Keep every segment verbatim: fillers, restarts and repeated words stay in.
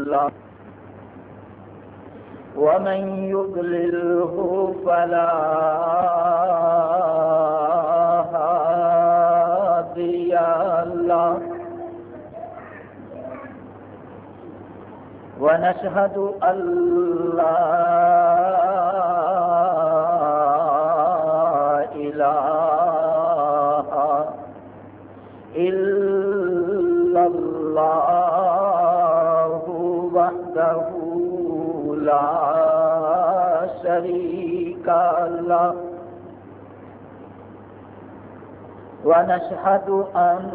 الله ومن يضلله فلا هادي له ونشهد أن لا إله إلا الله وحده لا شريك له ونشهد أن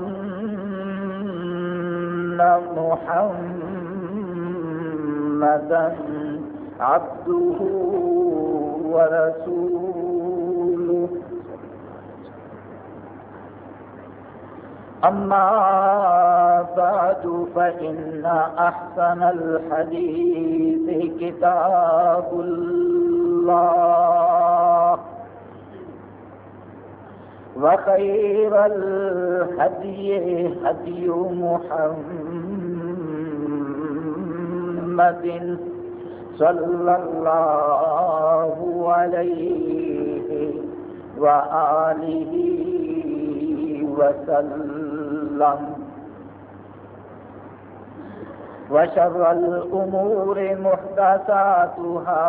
محمدا عبده ورسوله أما بعد فإن أحسن الحديث كتاب الله وخير الهدي هدي محمد صلى الله عليه وآله وسلم وشر الأمور محدثاتها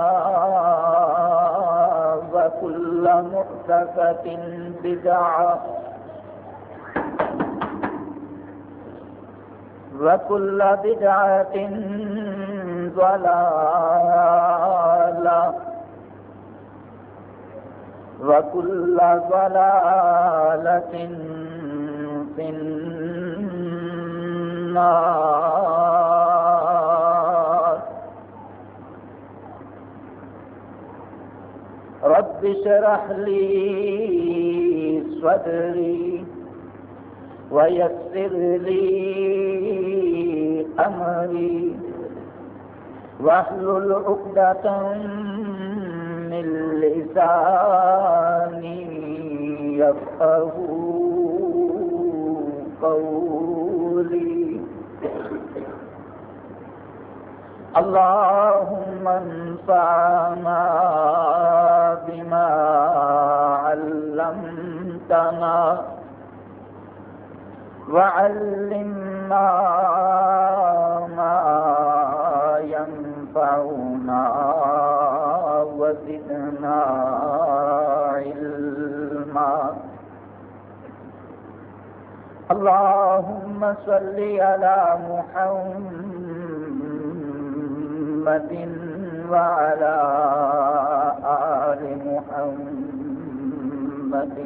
وكل محدثة بدعة وكل بدعة ضلالة وكل ضلالة في النار. رب اشرح لي صدري ويسر لي أمري واحلل عقدة من لساني يفقه قولي. اللهم انفعنا بما علمتنا وعلمنا ما ينفعنا وزدنا علما. اللهم صل على محمد وعلى آل محمد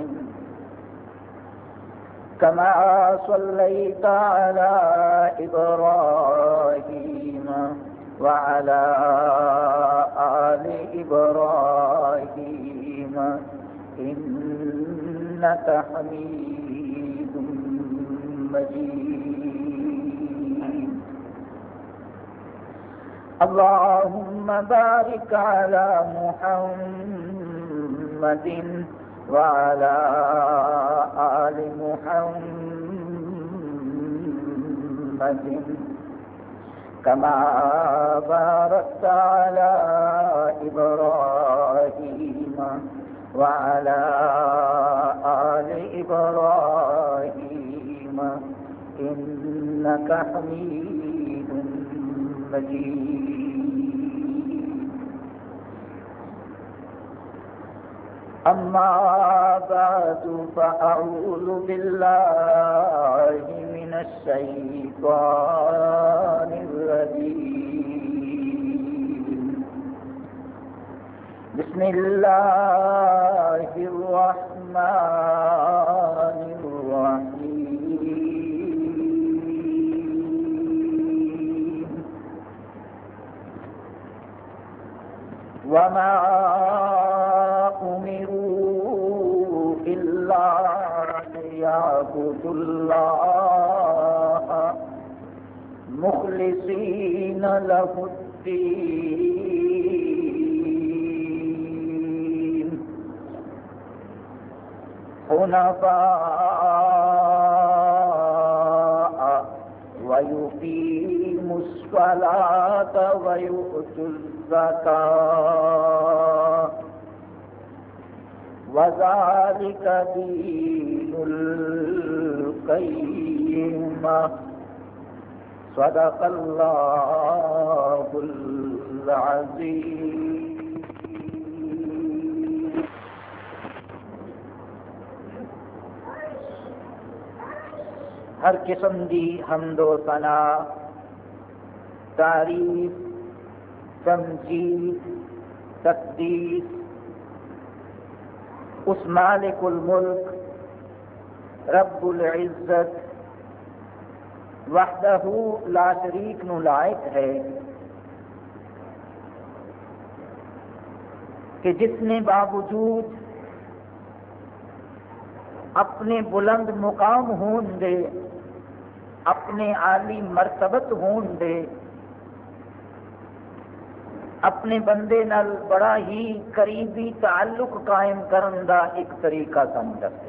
كما صليت على إبراهيم وعلى آل إبراهيم إنك حميد مجيد. اللهم بارك على محمد وعلى آل محمد كما باركت على إبراهيم وعلى آل إبراهيم إنك حميد مجيد. أما بعد فأعوذ بالله من الشيطان الرجيم. بسم الله الرحمن الرحيم. وما أمروا إلا ليعبدوا الله مخلصين له الدين حنفاء ويقيم وَيُقِيمُوا الصَّلَاةَ وَيُؤْتُوا الزَّكَاةَ وَذَلِكَ دِينُ الْقَيِّمَةِ صدق اللہ العظیم۔ ہر قسم دی حمد و ثنا، تعریف، تمجید، تقدیس اس مالک الملک رب العزت وحدہ لا شریک نو لائق ہے کہ جس نے باوجود اپنے بلند مقام ہون دے، اپنے عالی مرتبت ہون دے، اپنے بندے نال بڑا ہی قریبی تعلق قائم کرن دا ایک طریقہ سمجھ دیتا ہے۔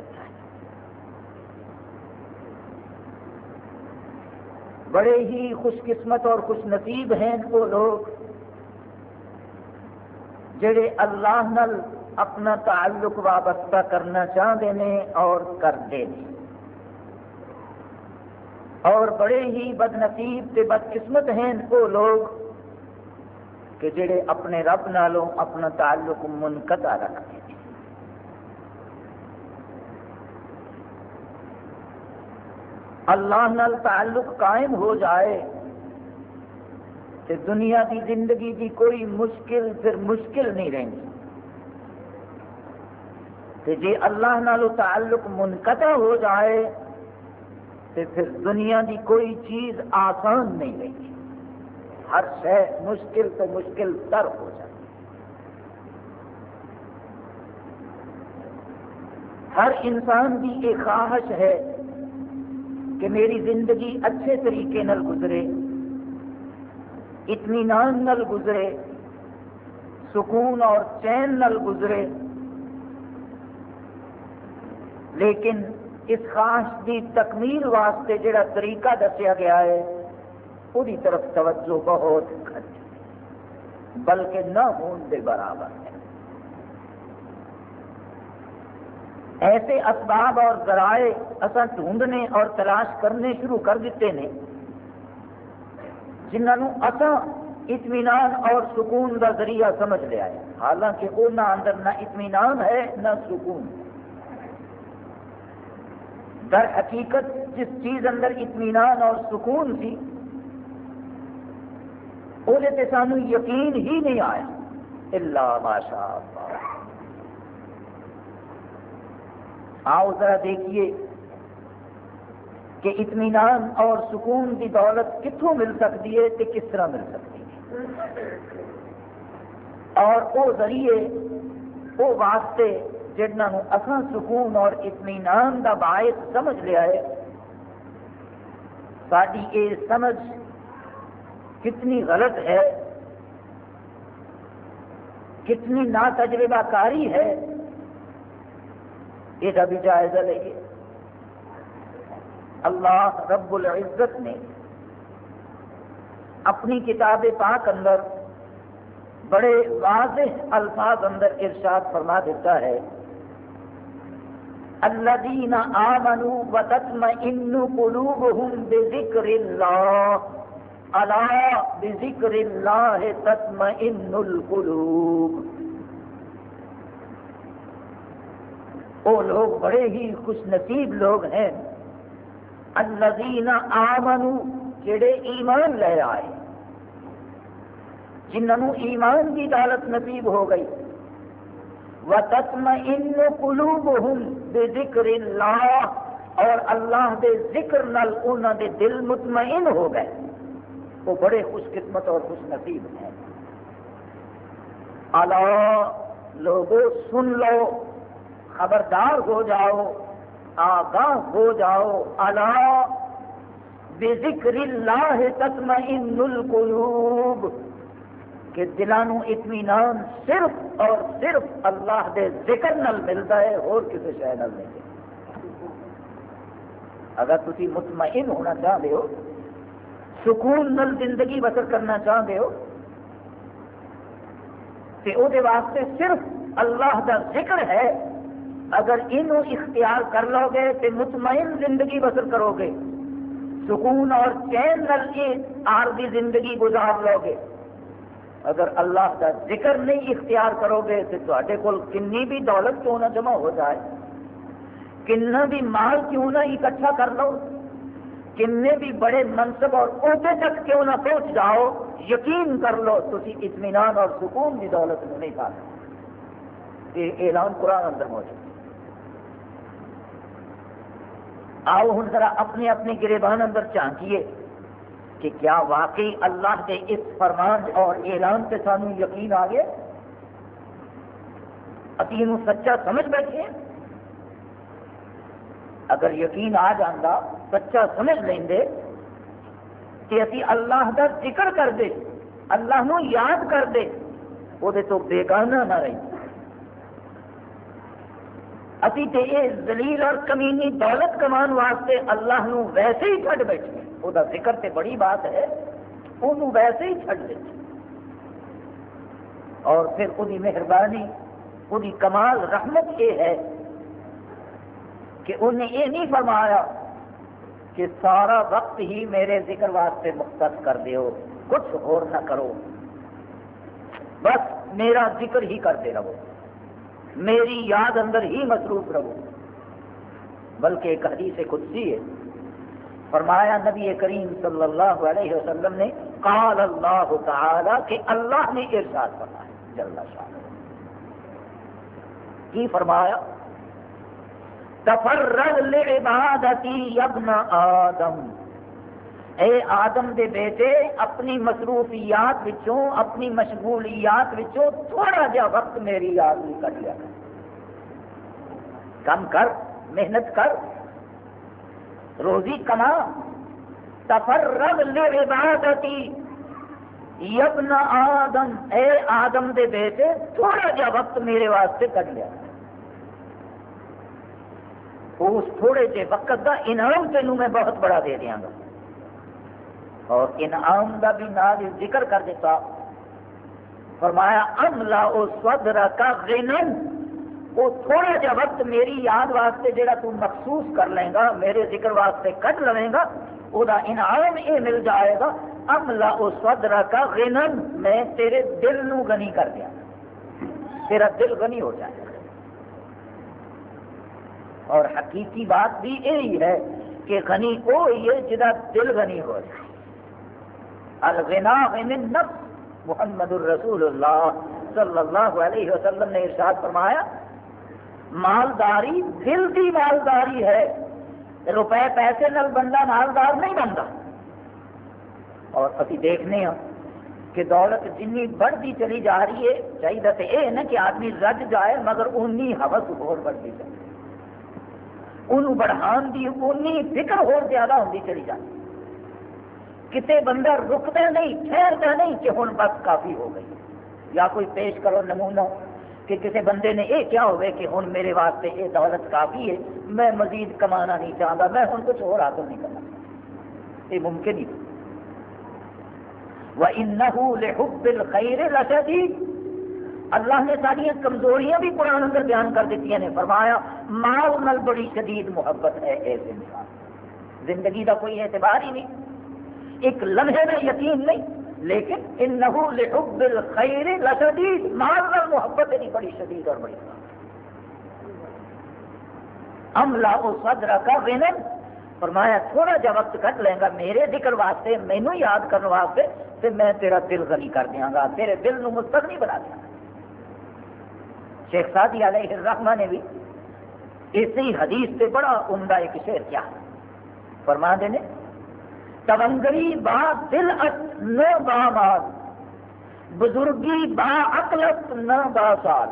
بڑے ہی خوش قسمت اور خوش نصیب ہیں وہ لوگ جڑے اللہ نال اپنا تعلق وابستہ کرنا چاہتے ہیں اور کرتے ہیں، اور بڑے ہی بد نصیب تے بد قسمت ہیں وہ لوگ کہ جڑے اپنے رب نالوں اپنا تعلق منقطع رکھتے ہیں۔ اللہ نال تعلق قائم ہو جائے تو دنیا کی زندگی کی کوئی مشکل پھر مشکل نہیں رہتی، کہ جی اللہ نال تعلق منقطع ہو جائے تو پھر دنیا کی کوئی چیز آسان نہیں رہتی، ہر شے مشکل تو مشکل تر ہو جائے۔ ہر انسان کی ایک خواہش ہے کہ میری زندگی اچھے طریقے نال گزرے، اطمینان نال گزرے، سکون اور چین نال گزرے، لیکن اس خواہش کی تکمیل واسطے جڑا طریقہ دسیا گیا ہے وہی طرف توجہ بہت گھٹ بلکہ نہ ہون دے برابر ہے۔ ایسے اسباب اور ذرائع اساں ڈھونڈنے اور تلاش کرنے شروع کر دیتے ہیں جنہوں اساں اطمینان اور سکون کا ذریعہ سمجھ لیا ہے، حالانکہ انہاں اندر نہ اطمینان ہے نہ سکون۔ در حقیقت جس چیز اندر اطمینان اور سکون سی وہ تے سانو یقین ہی نہیں آیا الا ماشاء اللہ۔ آؤ ذرا دیکھیے کہ اطمینان اور سکون کی دولت کتوں مل سکتی ہے کہ کس طرح مل سکتی ہے، اور وہ ذریعے وہ واسطے جنہوں اساں سکون اور اطمینان کا باعث سمجھ لیا ہے، ساری یہ سمجھ کتنی غلط ہے، کتنی نا تجربہ کاری ہے، یہ بھی جائزہ لئیے۔ اللہ رب العزت نے اپنی کتاب پاک اندر بڑے واضح الفاظ اندر ارشاد فرما دیتا ہے، الذین آمنوا وتطمئن قلوبهم بذکر اللہ الا بذکر اللہ تطمئن القلوب۔ وہ لوگ بڑے ہی خوش نصیب لوگ ہیں، الذین آمنوا جڑے ایمان لے آئے، جنہوں ایمان کی دولت نصیب ہو گئی، وَتَطْمَئِنُّ قُلُوبُهُمْ بِذِكْرِ اللَّهِ، اور اللہ دے ذکر نال انہاں دے دل مطمئن ہو گئے، وہ بڑے خوش قسمت اور خوش نصیب ہیں۔ الا لوگو سن لو، خبردار ہو جاؤ، آگاہ ہو جاؤ، الا بذکر اللہ تطمئن القلوب، کہ دلانو اطمینان صرف اور صرف اللہ دے ذکر نال ملتا ہے، اور کسی شے نال نہیں۔ اگر تسی مطمئن ہونا چاہتے ہو، سکون نال زندگی بسر کرنا چاہتے ہو تو وہ واسطے صرف اللہ کا ذکر ہے. اگر انہوں اختیار کر لو گے تو مطمئن زندگی بسر کرو گے، سکون اور چین نال یہ عارضی زندگی گزار لو گے. اگر اللہ کا ذکر نہیں اختیار کرو گے تو تواڈے کول کنی بھی دولت کیوں نہ جمع ہو جائے، کنا بھی مال کیوں نہ اکٹھا کر لو، کنے بھی بڑے منصب اور عہدے تک کیوں نہ پہنچ جاؤ، یقین کر لو تسی اطمینان اور سکون کی دولت کو نہیں پا سکتے. یہ اعلان قرآن اندر موجود. آؤ ہن ذرا اپنے اپنے گریبان اندر جھانکیے کہ کیا واقعی اللہ کے اس فرمان اور اعلان سے سانو یقین آ گیا، ابھی انہوں سچا سمجھ بیٹھے ہیں. اگر یقین آ جانا، سچا سمجھ لیں دے کہ اسی اللہ کا ذکر کر دے، اللہ نو یاد کر دے، وہ تو بیگانہ نہ رہی. ابھی تے یہ ذلیل اور کمینی دولت کمان واسطے اللہ نو ویسے ہی چھڈ بیٹھے، وہ ذکر تے بڑی بات ہے، انہوں ویسے ہی چھڈ دیتے. اور پھر وہی مہربانی، وہی کمال رحمت یہ ہے کہ انہیں یہ نہیں فرمایا کہ سارا وقت ہی میرے ذکر واسطے مختص کر دیو، کچھ اور نہ کرو، بس میرا ذکر ہی کرتے رہو، میری یاد اندر ہی مصروف رہو. بلکہ ایک حدیث قدسی ہے، فرمایا نبی کریم صلی اللہ علیہ وسلم نے، قال اللہ تعالی، کہ اللہ نے ارشاد فرمایا جل شانہ، کی فرمایا، تفرغ لعبادتی یا ابن آدم، اے آدم دے بیٹے اپنی مصروفیات وچوں، اپنی مشغولیات وچوں تھوڑا جا وقت میری یاد میں کٹ لیا کر، کم کر، محنت کر، روزی کما. تفرغ لعبادتی یا ابن آدم، اے آدم دے بیٹے تھوڑا جا وقت میرے واسطے کٹ لیا کر. اس تھوڑے سے وقت کا انعام تینوں میں بہت بڑا دے دیاں گا. اور انعام کا بھی نال ذکر کر دیتا، فرمایا املا صدرک غنا، وہ تھوڑا جا وقت میری یاد واسطے جڑا تو مخصوص کر لیں گا، میرے ذکر واسطے کٹ لیں گا، وہ انعام یہ مل جائے گا، املا صدرک غنا، میں تیرے دل نو غنی کر دیا، تیرا دل غنی ہو جائے گا. اور حقیقی بات بھی یہی ہے کہ غنی وہی ہے جدا دل غنی ہو جائے. الغنا من النفس، محمد الرسول اللہ صلی اللہ علیہ وسلم نے ارشاد فرمایا، مالداری دل کی مالداری ہے، روپے پیسے نال بندہ مالدار نہیں بنتا. اور ابھی دیکھنے ہاں کہ دولت جنی بڑھتی چلی جا رہی ہے، چاہیے تو یہ نا کہ آدمی رج جائے مگر اونی ہوس اور بڑھتی چلی، انہوں بڑھان دی اونی فکر اور زیادہ ہوتی چلی جاتی. کتے بندہ رکتا نہیں، ٹھہرتا نہیں کہ ہن بس کافی ہو گئی. یا کوئی پیش کرو نمونہ کہ کسی بندے نے یہ کیا ہوئے کہ ہن میرے واسطے یہ دولت کافی ہے، میں مزید کمانا نہیں چاہتا، میں ہن کچھ اور حاصل نہیں کرنا، یہ ممکن ہی. وَإِنَّهُ لِحُبِّ الْخَيْرِ لَشَدِيدٌ، اللہ نے ساری کمزوریاں بھی قرآن اندر بیان کر دیتی ہیں. فرمایا مال نال بڑی شدید محبت ہے ایسے انسان، زندگی کا کوئی اعتبار ہی نہیں، ایک لمحے میں یقین نہیں، لیکن انہ لحب الخیر لشدید، مال نال محبت ہے بڑی شدید اور بڑی. املا صدرک غنا، فرمایا تھوڑا جا وقت کٹ لیں گا میرے ذکر واسطے، مینوں یاد کرنے واسطے، تو میں تیرا دل غنی کر دیاں گا، تیرے دل نو مستغنی بنا دیاں گا. شیخ سعدی علیہ الرحمہ نے بھی اسی حدیث سے بڑا عمدہ ایک شعر کیا فرما دینے، تونگری با دل ات نہ با مال، بزرگی با عقلت نہ با سال.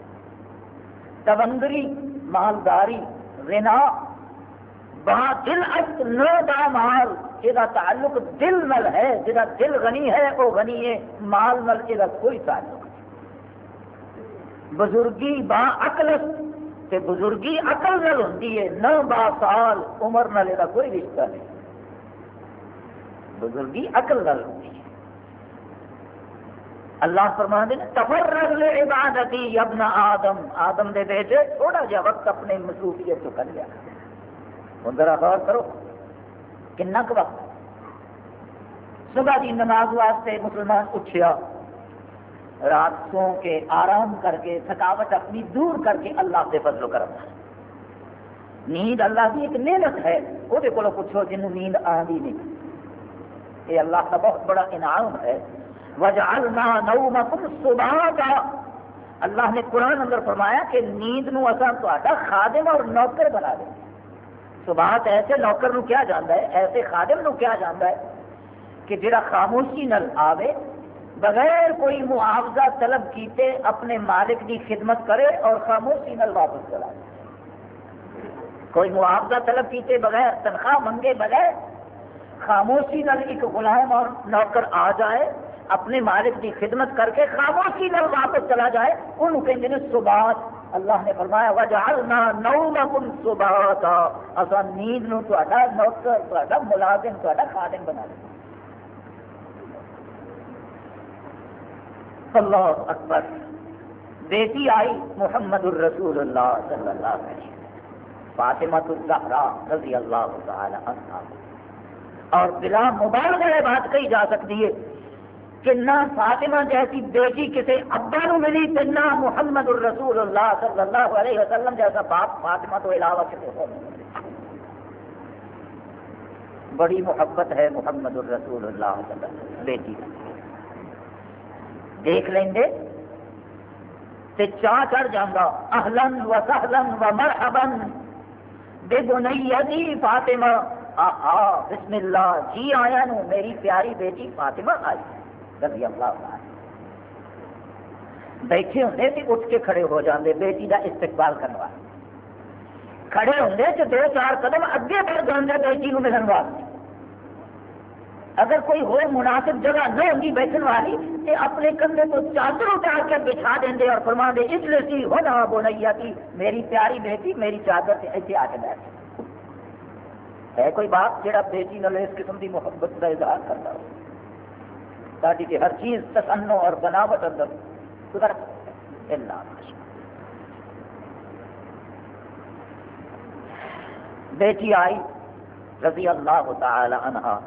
تونگری مالداری، غنا، با دل ات نہ با مال، یہ تعلق دل نل ہے، جہاں دل غنی ہے وہ غنی ہے، مال نل یہ کوئی تعلق. بزرگی با عقلت، تے بزرگی عقل نال ہوندی ہے، نہ با سال، عمر نال دا کوئی رشتہ نہیں. بزرگی عقل نال ہوتی ہے. اللہ فرماتے ہیں تفرغ لعبادتی یا ابن آدم، آدم دے بیٹے تھوڑا جا وقت اپنے مصروفیت تو کر لیا. ہوں ذرا غور کرو کنا کا وقت. صبح کی نماز واسطے مسلمان اٹھیا، رات سو کے آرام کر کے تھکاوٹ اپنی دور کر کے اللہ سے فضل و کرم. نیند اللہ کی ایک نعمت ہے، وہ کو پوچھو جنہوں نیند آتی نہیں، یہ اللہ کا بہت بڑا انعام ہے. وَجَعَلْنَا نَوْمَكُمْ سُبَاتًا، اللہ نے قرآن اندر فرمایا کہ نیند نو اساں تہاڈا خادم اور نوکر بنا دیں. سبات ایسے نوکر نو کیا جاندا ہے، ایسے خادم نو کیا جاندا ہے کہ جڑا خاموشی نال آوے، بغیر کوئی معاوضہ طلب کیتے اپنے مالک کی خدمت کرے اور خاموشی نال واپس چلا جائے. کوئی معاوضہ طلب کیتے بغیر، تنخواہ منگے بغیر خاموشی نال ایک غلام اور نوکر آ جائے، اپنے مالک کی خدمت کر کے خاموشی نال واپس چلا جائے، انہوں کہتے ہیں سبات. اللہ نے فرمایا وَجَعَلْنَا نَوْمَكُمْ سُبَاتًا، اساں نیند نو تہاڈا نوکر، تہاڈا ملازم، تہاڈا خادم بنا دیں. اللہ اکبر. بیٹی آئی محمد الرسول اللہ صلی اللہ علیہ وسلم، فاطمہ الزہرا رضی اللہ تعالی عنہا. اور بلا مبالغہ یہ بات کہی جا سکتی ہے کہ نہ فاطمہ جیسی بیٹی کسی ابا نو ملی تو نہ محمد الرسول اللہ صلی اللہ علیہ وسلم جیسا باپ فاطمہ تو علاوہ کسی کو نہیں ملی. بڑی محبت ہے محمد الرسول اللہ صلی اللہ علیہ وسلم بیٹی کا. دیکھ لیں گے تے چاہ چڑھ جاندہ اہلن و سہلن و مرحبن بے بنیتی فاطمہ. آہا بسم اللہ، جی آیا نو میری پیاری بیٹی فاطمہ آئی رضی اللہ عنہ. بیٹھے ہوندے تے اٹھ کے کھڑے ہو جاندے بیٹی دا استقبال کرنے واسطے، کھڑے ہوندے تے دو چار قدم اگے بڑھ جاندے بیٹی نو ملن واسطے. اگر کوئی ہوئے مناسب جگہ نہ ہوگی بیٹھن والی تے اپنے کندھے تو چادر اتار کے بچھا دیں اور فرما دے اجلسی ہونا بنیتی، میری پیاری بیٹی میری چادر سے ایسے آ کے بیٹھ. ہے کوئی باپ جڑا بیٹی نال اس قسم کی محبت کا اظہار کرتا ہو؟ تاکہ کہ ہر چیز تسنو اور بناوٹ اندر سدھر اللہ. بیٹی آئی رضی اللہ تعالی عنہا،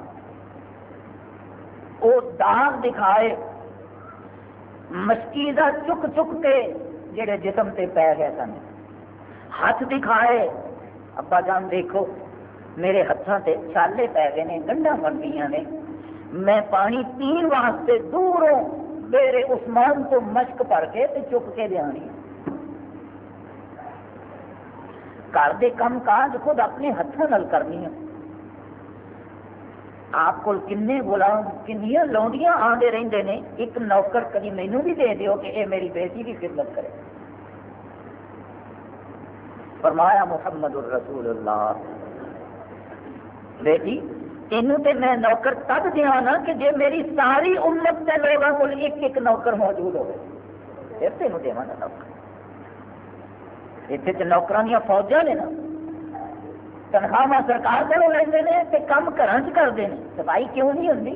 وہ داغ دکھائے مشکیزہ چک چک کے جڑے جسم تے پی گئے سن، ہاتھ دکھائے ابا جان دیکھو میرے ہاتھوں سے چھالے پی گئے نے، گنڈا بن گئی نے، میں پانی پین واسطے دوروں میرے عثمان تو مشک پڑ کے تے چک کے لیا. گھر دے کم کاج خود اپنے ہاتھوں نال کرنی. آپ کو کنے غلام کنیاں لونڈیاں آندے رہندے نے، ایک نوکر کبھی مینوں بھی دے دیو کہ اے میری بیٹی کی خدمت کرے. فرمایا محمد الرسول اللہ بیٹی تینوں تے میں نوکر تب دیا نا کہ جے میری ساری امت سے لوگوں کو ایک ایک نوکر موجود ہوئے پھر تینوں دیواں گا نوکر. اتنے تو نوکران دیا فوجاں نے نا، تنخواہ سرکار کو لیندے نے تے کام گھراں چ کردے نے، صفائی کیوں نہیں ہوندی؟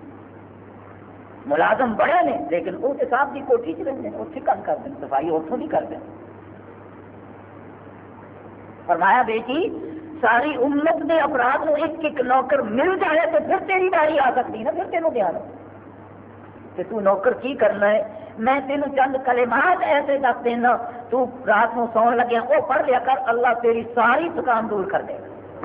ملازم بڑے نے لیکن وہ تے صاحب کی کوٹھی چ رہندے نے، اتنے کام کردے نے، صفائی اتوں نہیں کردے. فرمایا بیٹی ساری امت کے افراد کو ایک ایک نوکر مل جائے تو پھر تیری باری آ سکتی نا، پھر تینوں دھیان کہ تو نوکر کی کرنا ہے. میں تینوں چند کلمات ایسے دس دینا، تو رات کو سون لگے وہ پڑھ لیا کر، اللہ تیری ساری تھکان دور کر دے گا.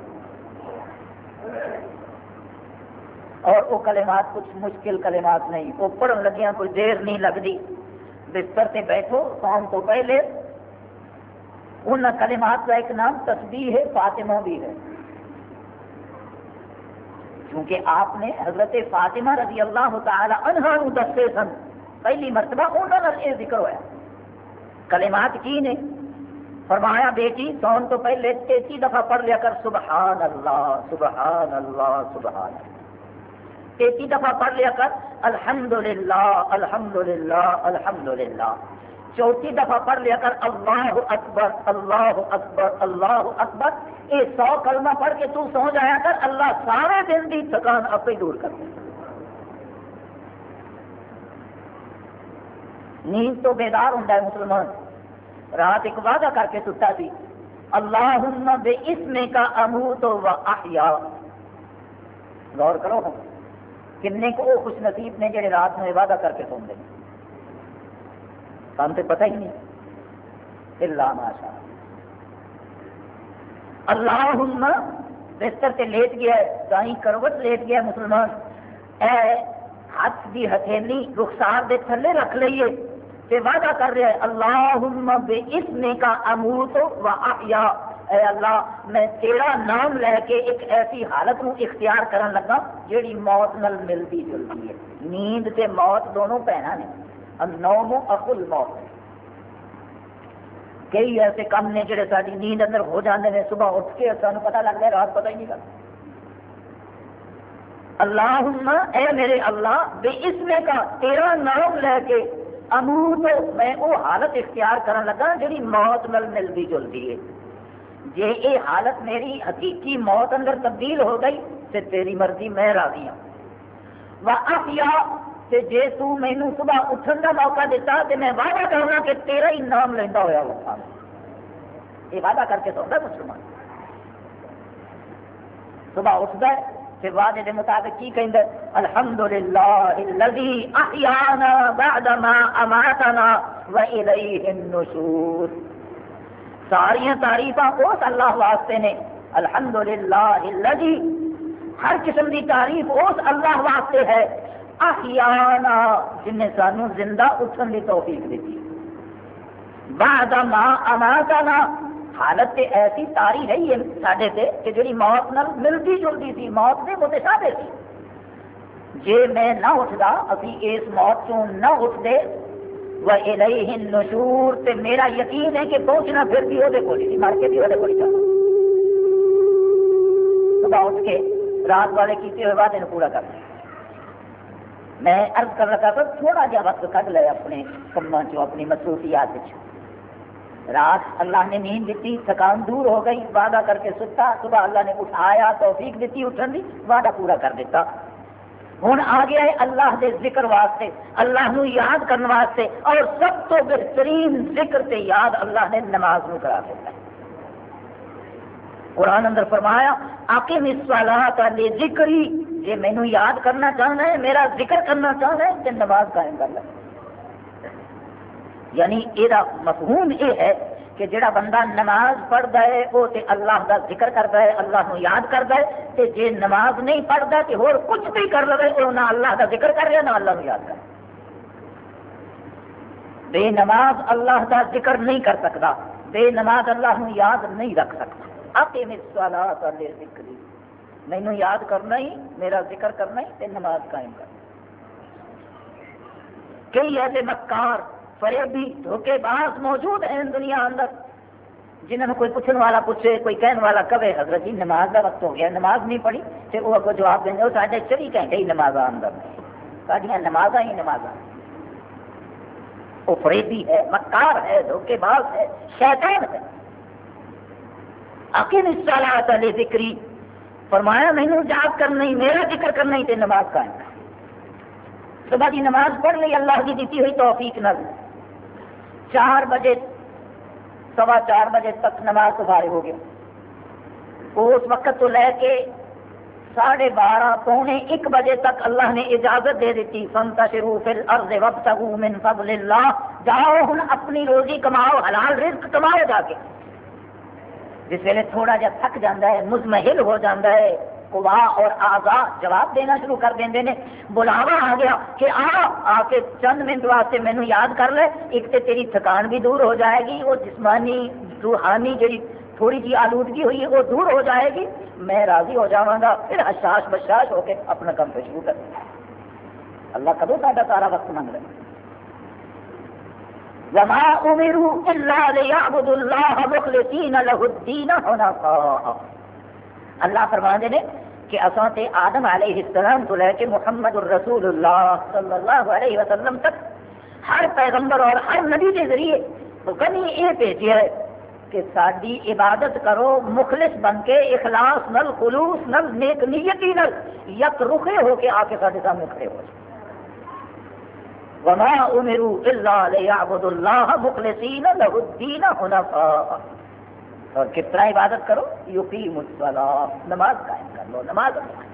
اور وہ کلمات کچھ مشکل کلمات نہیں، وہ پڑھن لگیا کوئی دیر نہیں لگتی. بستر سے بیٹھو سون تو پہلے ان کلمات کا ایک نام تسبیح ہے، فاطمہ بھی ہے، کیونکہ آپ نے حضرت فاطمہ رضی اللہ تعالی عنہا نو دسے سن، پہلی مرتبہ انہوں نے یہ ذکر ہوا. کلمات کی نے؟ فرمایا بیٹی سون تو پہلے تیتی دفعہ پڑھ لیا کر سبحان اللہ سبحان اللہ سبحان اللہ، تیتی دفعہ پڑھ لیا کر الحمدللہ الحمدللہ الحمدللہ، چوتھی دفعہ پڑھ لیا کر اللہ اکبر اللہ اکبر اللہ اکبر. یہ سو کلمہ پڑھ کے تو سو جایا کر, اللہ سارے دن کی تھکان آپ ہی دور کر دے. نیند تو بیدار ہوتا ہے مسلمان. رات ایک وعدہ کر کے ستا سی, اللہم باسمک اموت و احیا. غور کرو کنے کو وہ خوش نصیب نے جڑے رات میں وعدہ کر کے سوندے ہیں. ہم تو پتہ ہی نہیں الا ماشاء اللہم. بستر سے لیٹ گیا ہے, دائیں کروٹ لیٹ گیا مسلمان, اے ہاتھ کی ہتھیلی رخسار دے تھلے رکھ لئیے تے وعدہ کر رہے ہیں اللہم باسمک اموت و احیا. اے اللہ میں تیرا نام لے کے ایک ایسی حالت نو اختیار کرن لگا جیڑی موت نال ملتی جلتی ہے. نیند تے موت دونوں بہناں نے, النوم اخو الموت. کئی ایسے کام نے جڑے ساری نیند اندر ہو جاندے نے, صبح اٹھ کے سانو پتہ لگتا ہے رات پتہ ہی نہیں لگتا. اللہم اے میرے اللہ باسمک تیرا نام لے کے اموت میں وہ حالت اختیار کرن لگا جڑی موت نال ملتی جلتی ہے. جے یہ حالت میری حقیقی موت اندر تبدیل ہو گئی تے تیری مرضی میں راضی ہوں. واحیا تے جے تو مینوں صبح اٹھن دا موقع دیتا تے میں وعدہ کرنا کہ تیرا ہی نام لیندا ہویا اٹھاں. یہ وعدہ کر کے سوندا مسلمان. صبح اٹھدا ہے تے وعدے دے مطابق کی کہندا ہے, الحمدللہ الذی احیانا بعد ما اماتنا والیہ النشور. ساریاں تعریفاں اس اللہ واسطے نے, الحمدللہ الذی, ہر قسم کی تعریف اس اللہ واسطے ہے, احیانا جن نے سانو زندہ اٹھن کی توفیق دیتی, بعد ما اماتنا حالت تے ایسی تاری رہی ہے ساڈے تے کہ جڑی موت نال ملتی جلتی تھی, موت دے متشابہ تھی. جے میں نہ اٹھدا اسی اس موت چوں نہ اٹھدے وَإِلَيْهِ النُّشُورُ تے میرا یقین ہے کہ پہنچنا پھر بھی وہ کول ہی, مر کے بھی وہ کول جانا. صبح اٹھ کے رات والے کیتے ہوئے وعدے پورا کرنا. میں عرض کر رہا تھا تھوڑا جہا وقت کڈ لے اپنے کماں چوں, اپنی مصروفیات وچ. رات اللہ نے نیند دیتی, تھکان دور ہو گئی, وعدہ کر کے ستا, صبح اللہ نے اٹھایا, توفیق دیتی اٹھن دی, وعدہ پورا کر دیتا. ہوں آ گیا ہے اللہ دے ذکر واسطے, اللہ نو یاد کرنے واسطے, اور سب تو بہترین ذکر تے یاد اللہ نے نماز نو کرا دیتا ہے. قرآن اندر فرمایا اقم الصلاۃ لذکری, جے مینوں یاد کرنا چاہنا ہے, میرا ذکر کرنا چاہنا ہے, تے نماز قائم کر لے. یعنی یہ مفہوم یہ ہے کہ جڑا بندہ نماز پڑھتا ہے وہ تے اللہ کا ذکر کرتا ہے, اللہ کو یاد کرتا ہے, تے جے نماز نہیں پڑھتا کہ اور کچھ بھی کر لے وہ نہ اللہ کا ذکر کر رہا نہ اللہ کو یاد کر. بے نماز اللہ کا ذکر نہیں کر سکتا, بے نماز اللہ کو یاد نہیں رکھ سکتا. اقیم الصلاۃ لذکری, مینوں یاد کرنا ہی, میرا ذکر کرنا ہی, تے نماز قائم کرنا. کئی ایسے مکار فریبی دھوکے باز موجود ہیں دنیا اندر, جنہوں نے کوئی پوچھنے والا پوچھے, کوئی کہنے والا کہے حضرت جی نماز کا وقت ہو گیا, نماز نہیں پڑھی, تو وہ کو جواب دیں گے وہ سارے چوبی گھنٹے ہی نماز اندر, سارے نماز ہی نماز. وہ فریبی ہے, مکار ہے, دھوکے باز ہے, شیطان ہے. اقیم الصلاۃ لذکری, فرمایا مینوں یاد کرنا ہی, میرا ذکر کرنا ہی, تے نماز قائم کر. صبح کی نماز پڑھ لی اللہ کی دیتی ہوئی توفیق نال, چار بجے سوا چار بجے تک نماز سے فارغ ہو گیا. اس وقت تو لے کے ساڑھے بارہ پونے ایک بجے تک اللہ نے اجازت دے دیتی, فانتشروا فی الارض وابتغوا من فضل اللہ, جاؤ ہن اپنی روزی کماؤ, حلال رزق کماؤ جا کے. جس ویلے تھوڑا جا تھک جاتا ہے, مزمحل ہو جاتا ہے, قوا اور اعضاء جواب دینا شروع کر دیں نے, بلاوا آ گیا کہ آ آ کے چند منٹ واسطے مینوں یاد کر لے, ایک تے تیری تھکان بھی دور ہو جائے گی, وہ جسمانی روحانی جڑی تھوڑی جی آلودگی ہوئی ہے وہ دور ہو جائے گی, میں راضی ہو جاواں گا, پھر حشاش بشاش ہو کے اپنا کام شروع کر دیں. اللہ کدو ساڈا سارا وقت منگ رہے. وما امروا الا ليعبدوا الله مخلصين له الدين حنفاء. اللہ فرماتے ہیں کہ اساں تے آدم علیہ السلام تو لے کے محمد الرسول اللہ صلی اللہ علیہ وسلم تک ہر پیغمبر اور ہر نبی کے ذریعے حکم ہی یہ بھیجا ہے کہ ساری عبادت کرو مخلص بن کے، اخلاص نل، خلوص نل، نیک نیتی نل، یک رخے ہو کے آ کے سارے سامنے کھڑے ہو جائے۔ وما امروا الا ليعبدوا الله مخلصين له الدين حنفاء، اور کتنا عبادت کرو، یقیم الصلاۃ، نماز قائم کر لو، نماز قائم۔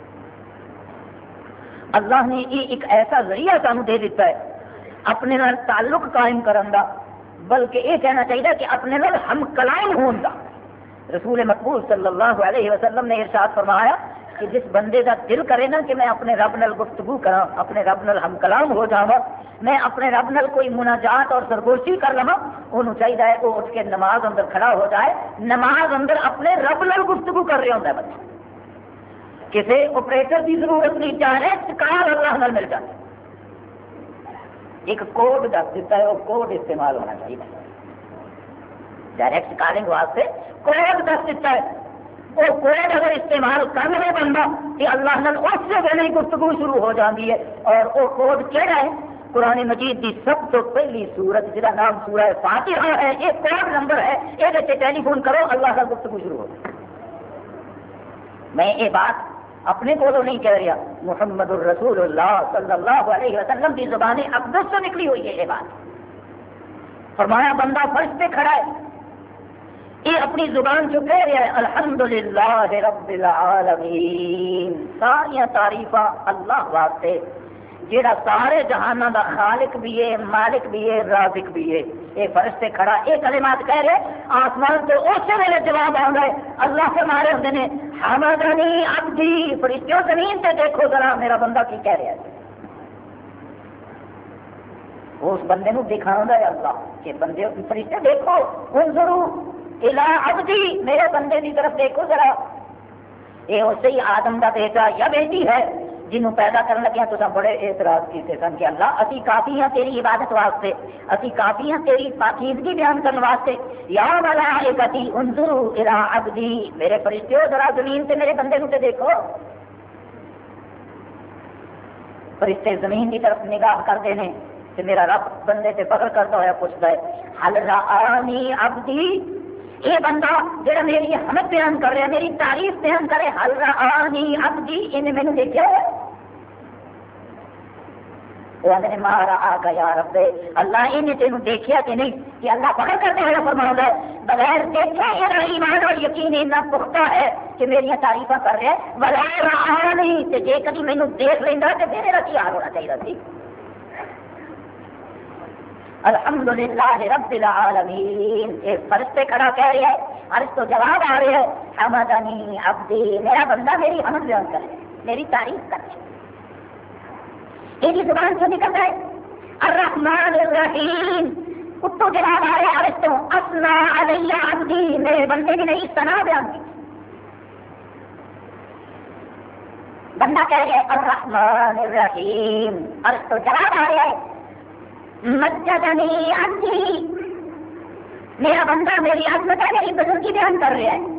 اللہ نے یہ ایک ایسا ذریعہ سانو دے دیتا ہے اپنے نال تعلق قائم کرن دا، بلکہ یہ کہنا چاہیے کہ اپنے نال ہم کلام ہون دا۔ رسول مقبول صلی اللہ علیہ وسلم نے ارشاد فرمایا کہ جس بندے دا دل کرے نا کہ میں اپنے رب نال گفتگو کراں، اپنے رب نال ہم کلام ہو جاواں، میں اپنے رب نال کوئی مناجات اور سرگوشی کر لواں، انہوں چاہیے وہ اٹھ کے نماز اندر کھڑا ہو جائے، نماز اندر اپنے رب نال گفتگو کر رہا ہوندا ہے بندہ، کسی آپریٹر کی ضرورت نہیں، ڈائریکٹ کال اللہ نال مل جاتا ہے۔ ایک کوڈ دس دیتا ہے، وہ کوڈ استعمال ہونا چاہیے، ڈائریکٹ کالنگ واسطے کوڈ دس دیتا ہے، وہ کوڈ اگر استعمال کر لے بندہ کہ اللہ نال اس سے پہلے گفتگو شروع ہو جاتی ہے۔ اور وہ کوڈ کہڑا ہے؟ قرآن مجید کی سب تو پہلی سورت جہاں نام سورہ فاتحہ ہے، یہ کوڈ نمبر ہے، یہ ٹیلی فون کرو اللہ کا گفتگو شروع ہو جائے۔ میں یہ بات اپنے کو نہیں کہہ رہا، محمد الرسول اللہ صلی اللہ علیہ وسلم کی زبان اقدس سے نکلی ہوئی ہے یہ بات۔ فرمایا بندہ فرش پہ کھڑا ہے، یہ اپنی زبان سے کہہ رہا ہے الحمدللہ رب العالمین، ساری تعریفاں اللہ واسطے جیڑا سارے جہانوں دا خالق بھی ہے، مالک بھی ہے، رازق بھی ہے۔ یہ فرش سے کھڑا یہ کلمات کہہ رہے، آسمان تو اسی ویلے جواب آ گئے۔ اللہ فرما رہے ہوتے ہیں حمدنی عبدی، فرشتوں زمین سے دیکھو ذرا میرا بندہ کی کہہ رہا ہے۔ اس بندے نو دکھاؤں ہے اللہ کہ بندے فرشتے دیکھو، انظروا الی عبدی، میرے بندے کی طرف دیکھو ذرا۔ یہ اسی ہی آدم کا بیٹا یا بیٹی ہے جنہوں پیدا کرنے لگے تو بڑے اعتراض کیتے سن کہ اللہ اسی کافی ہیں تیری عبادت واسطے، اسی کافی ہیں تیری پاکیزگی بیان کرنے واسطے۔ یا ملائکتی انظروا الی عبدی، میرے فرشتوں ذرا زمین سے میرے بندے نو تے دیکھو۔ فرشتے زمین کی طرف نگاہ کرتے ہیں کہ میرا رب بندے سے فخر کرتا ہوا پوچھتا ہے حل رآنی عبدی، یہ بندہ جڑا میری حمد بیان کر رہا، میری تعریف بیان کرے، حل رآنی عبدی، انہیں میں نے دیکھا ہے؟ نے مارا آگا یا رب، اللہ انہیں تینوں دیکھا کہ نہیں؟ کہ اللہ فخر کرتے ہوئے فرماؤں گا بغیر دیکھے یہ ایمان اور یقین اتنا پختہ ہے کہ میری تعریفاں کر رہے ہیں، بغیر آ نہیں تے جے کبھی مینوں دیکھ لینا تو میرا کی حال ہونا چاہیے تھی۔ الحمدللہ رب العالمین، ایک فرش پہ کھڑا کہہ رہا ہے، عرش تو جواب آ رہا ہے حمدنی عبدی، میرا بندہ میری حمد بیان کرے، میری تعریف کرے۔ میری زبان سے نکل رہا ہے الرحمن الرحیم، اتو جواب آ رہا ہے عرش تو اثنا علی عبدی، میرے بندے نے میری ثنا بیان کی۔ بندہ کہہ رہا ہے الرحمن الرحیم، عرش تو جواب آ رہا ہے مجدنی عبدی، میرا بندہ میری عظمت ہے، میری بزرگی بیان کر رہا ہے۔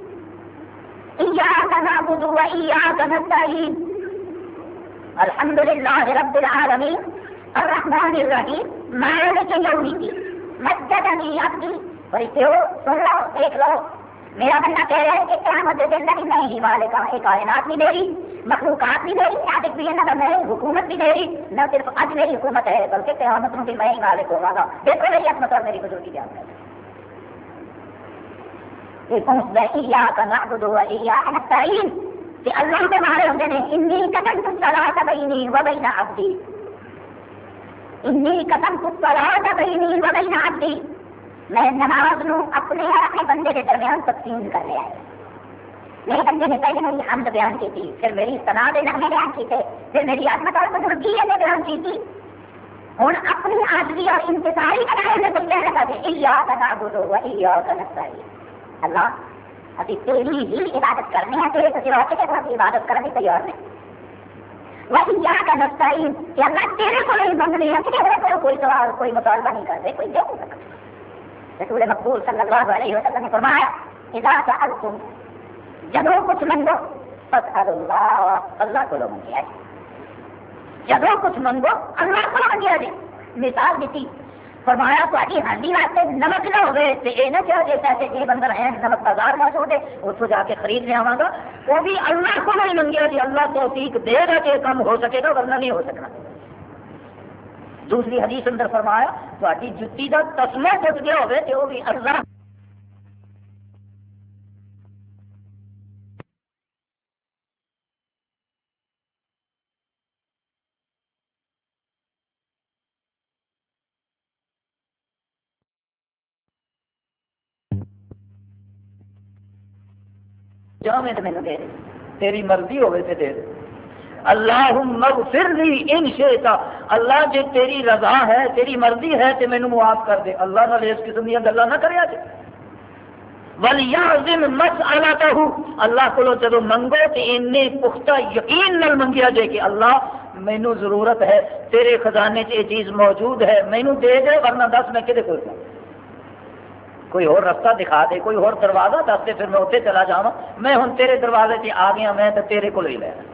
ایاک نعبد و ایاک نستعین، الحمدللہ رب العالمین الرحمن الرحیم مالک یوم الدین، مجدنی عبدی۔ فرشتو سن لو، دیکھ لو، میرا بندہ کہہ رہا ہے کہ قیامت کے دن میں ہی مالک ہوں، یہ کائنات بھی میری، مخلوقات بھی میری، صادق بھی ہے نہ میں، حکومت بھی میری، نہ صرف آج میری حکومت ہے بلکہ قیامت میں بھی میں ہی مالک ہوں گا۔ دیکھو میری عظمت اور میری بزرگی بیان کر یہ پہنچ گئے ایاک نعبد و ایاک نستعین کہ اللہ کے مارے ہوتے ہیں انی قسمت الصلاۃ بینی و بین عبدی، انی قسمت الصلاۃ بینی و بین عبدی، میں نماز نو اپنے اور اپنے بندے کے درمیان تقسیم کر رہا ہے۔ میرے بندے نے پہلے میری حمد بیان کی تھی، پھر میری ثنا دے نغمے بیان کی تھے، پھر میری عظمت اور بزرگی نے بیان کی تھی، ہوں اپنی عاجزی اور انتصاری کرائے میں کچھ کہنے لگا کہ ایاک نعبد و ایاک نستعین، اللہ ابھی تیری ہی عبادت کرنے ہیں، تیرے سوا کسی کو عبادت کرنے تیار نہیں، وایاک نستعین کہ اللہ تیرے کو نہیں منگنی ہے، کسی کو کوئی سوال کوئی مطالبہ نہیں کرتے، کوئی دے نہیں سکتا۔ رسول مقبول صلی اللہ علیہ وسلم نے فرمایا اذا سألتم، جب کچھ منگو فاسألوا اللہ، اللہ کو لو منگیا جی، جب کچھ منگو اللہ کو منگیا جی، مثال دیتی فرمایا تاری ہانڈی واسطے نمک نہ ہوئے تو یہ نہ کیا جیسا کہ یہ بندر ہے نمک بازار موجود ہے اتوں جا کے خرید لیا گا وہ بھی اللہ کو نہیں منگیا جی اللہ توفیق دے گا کہ کم ہو سکے گا ورنہ نہیں ہو سکنا. دوسری حدیث اندر فرمایا تاری جتی کا تسمہ ٹوٹ گیا ہوئے تو وہ بھی اللہ میں تو مینوں دے دے تیری مرضی ہوئے تو دے دے. اللہم اغفر لی ان شئت اللہ جے تیری رضا ہے تیری مرضی ہے تو مینوں معاف کر دے. اللہ نال اس قسم دی گلاں نہ کریا جے. وَلْيَعْظِمْ مَسْأَلَتَهُ اللہ کولو جدوں منگو تے انے پختہ یقین نال منگیا جے کہ اللہ مینوں ضرورت ہے تیرے خزانے چ یہ چیز موجود ہے مینوں دے دے ورنہ دس میں کدے کول جاواں. کوئی اور رستہ دکھا دے کوئی اور دروازہ دس دے پھر میں اتنے چلا جاواں. میں ہن تیرے دروازے سے آ گیا میں تو تیرے کو ہی لینا.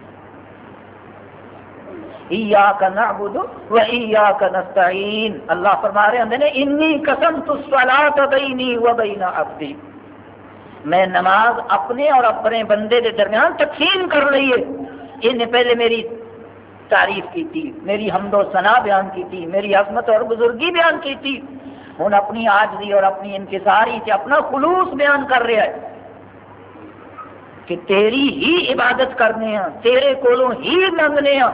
ایاک نعبد و ایاک نستعین اللہ فرما رہے ہیں نے انی قسمت الصلاۃ بینی و بین عبدی میں نماز اپنے اور اپنے بندے کے درمیان تقسیم کر لی ہے. انہیں پہلے میری تعریف کی تھی میری حمد و ثنا بیان کی تھی میری عظمت اور بزرگی بیان کی تھی. ہوں اپنی عاجزی اور اپنی انکساری سے اپنا خلوص بیان کر رہا ہے کہ تیری ہی عبادت کرنے ہیں تیرے کولوں ہی منگنے ہیں.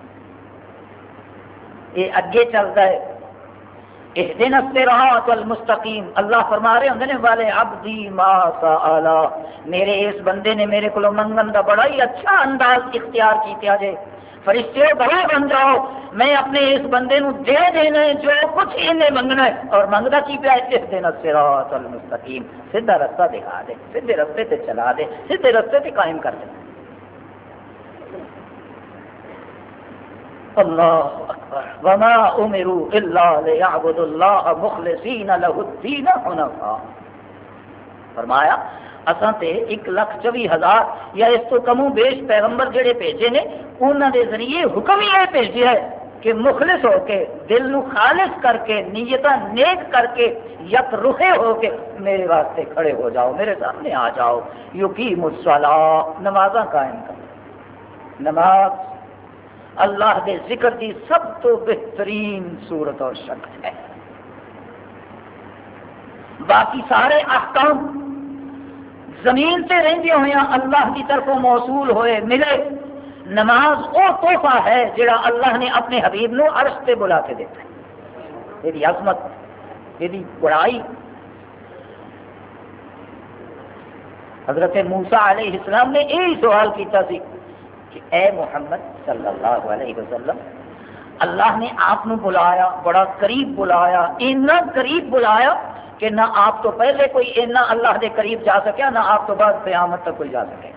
یہ اگے چلتا ہے اہدنا الصراط المستقیم اللہ فرما رہے ہوں نے والے عبدی ما سأل میرے اس بندے نے میرے کولوں منگن دا بڑا ہی اچھا انداز اختیار کیتا جے. فرشتے گواہ بن جاؤ میں اپنے اس بندے نو دے دینا ہے جو کچھ انہیں منگنا ہے. اور منگتا کی پیا اہدنا الصراط المستقیم سیدھا رستہ دکھا دے سیدھے رستے تے چلا دے سیدھے رستے تے قائم کر دے. اللہ اکبر وما امروا الا ليعبدوا الله مخلصین له الدین حنفاء فرمایا اساں تے ایک لاکھ چوبی ہزار یا اس تو کم و بیش پیغمبر جڑے بھیجے نے انہاں دے ذریعے حکم یہ بھیجیا ہے کہ مخلص ہو کے دل نو خالص کر کے نیتاں نیک کر کے یک رخے ہو کے میرے واسطے کھڑے ہو جاؤ میرے سامنے آ جاؤ. یقیم الصلاۃ نمازاں قائم کر. نماز اللہ کے ذکر کی سب تو بہترین صورت اور شکل ہے. باقی سارے احکام زمین سے رہندے ہوئے اللہ کی طرف موصول ہوئے ملے. نماز وہ تحفہ ہے جڑا اللہ نے اپنے حبیب نو عرش پہ بلا کے دیتا ہے. یہ عظمت یہ بڑائی حضرت موسیٰ علیہ السلام نے یہی سوال کیتا سی کہ اے محمد صلی اللہ علیہ وسلم اللہ نے آپ نو بلایا بڑا قریب بلایا اتنا قریب بلایا کہ نہ آپ تو پہلے کوئی اتنا اللہ دے قریب جا سکیا نہ آپ تو بعد قیامت تک کوئی جا سکے.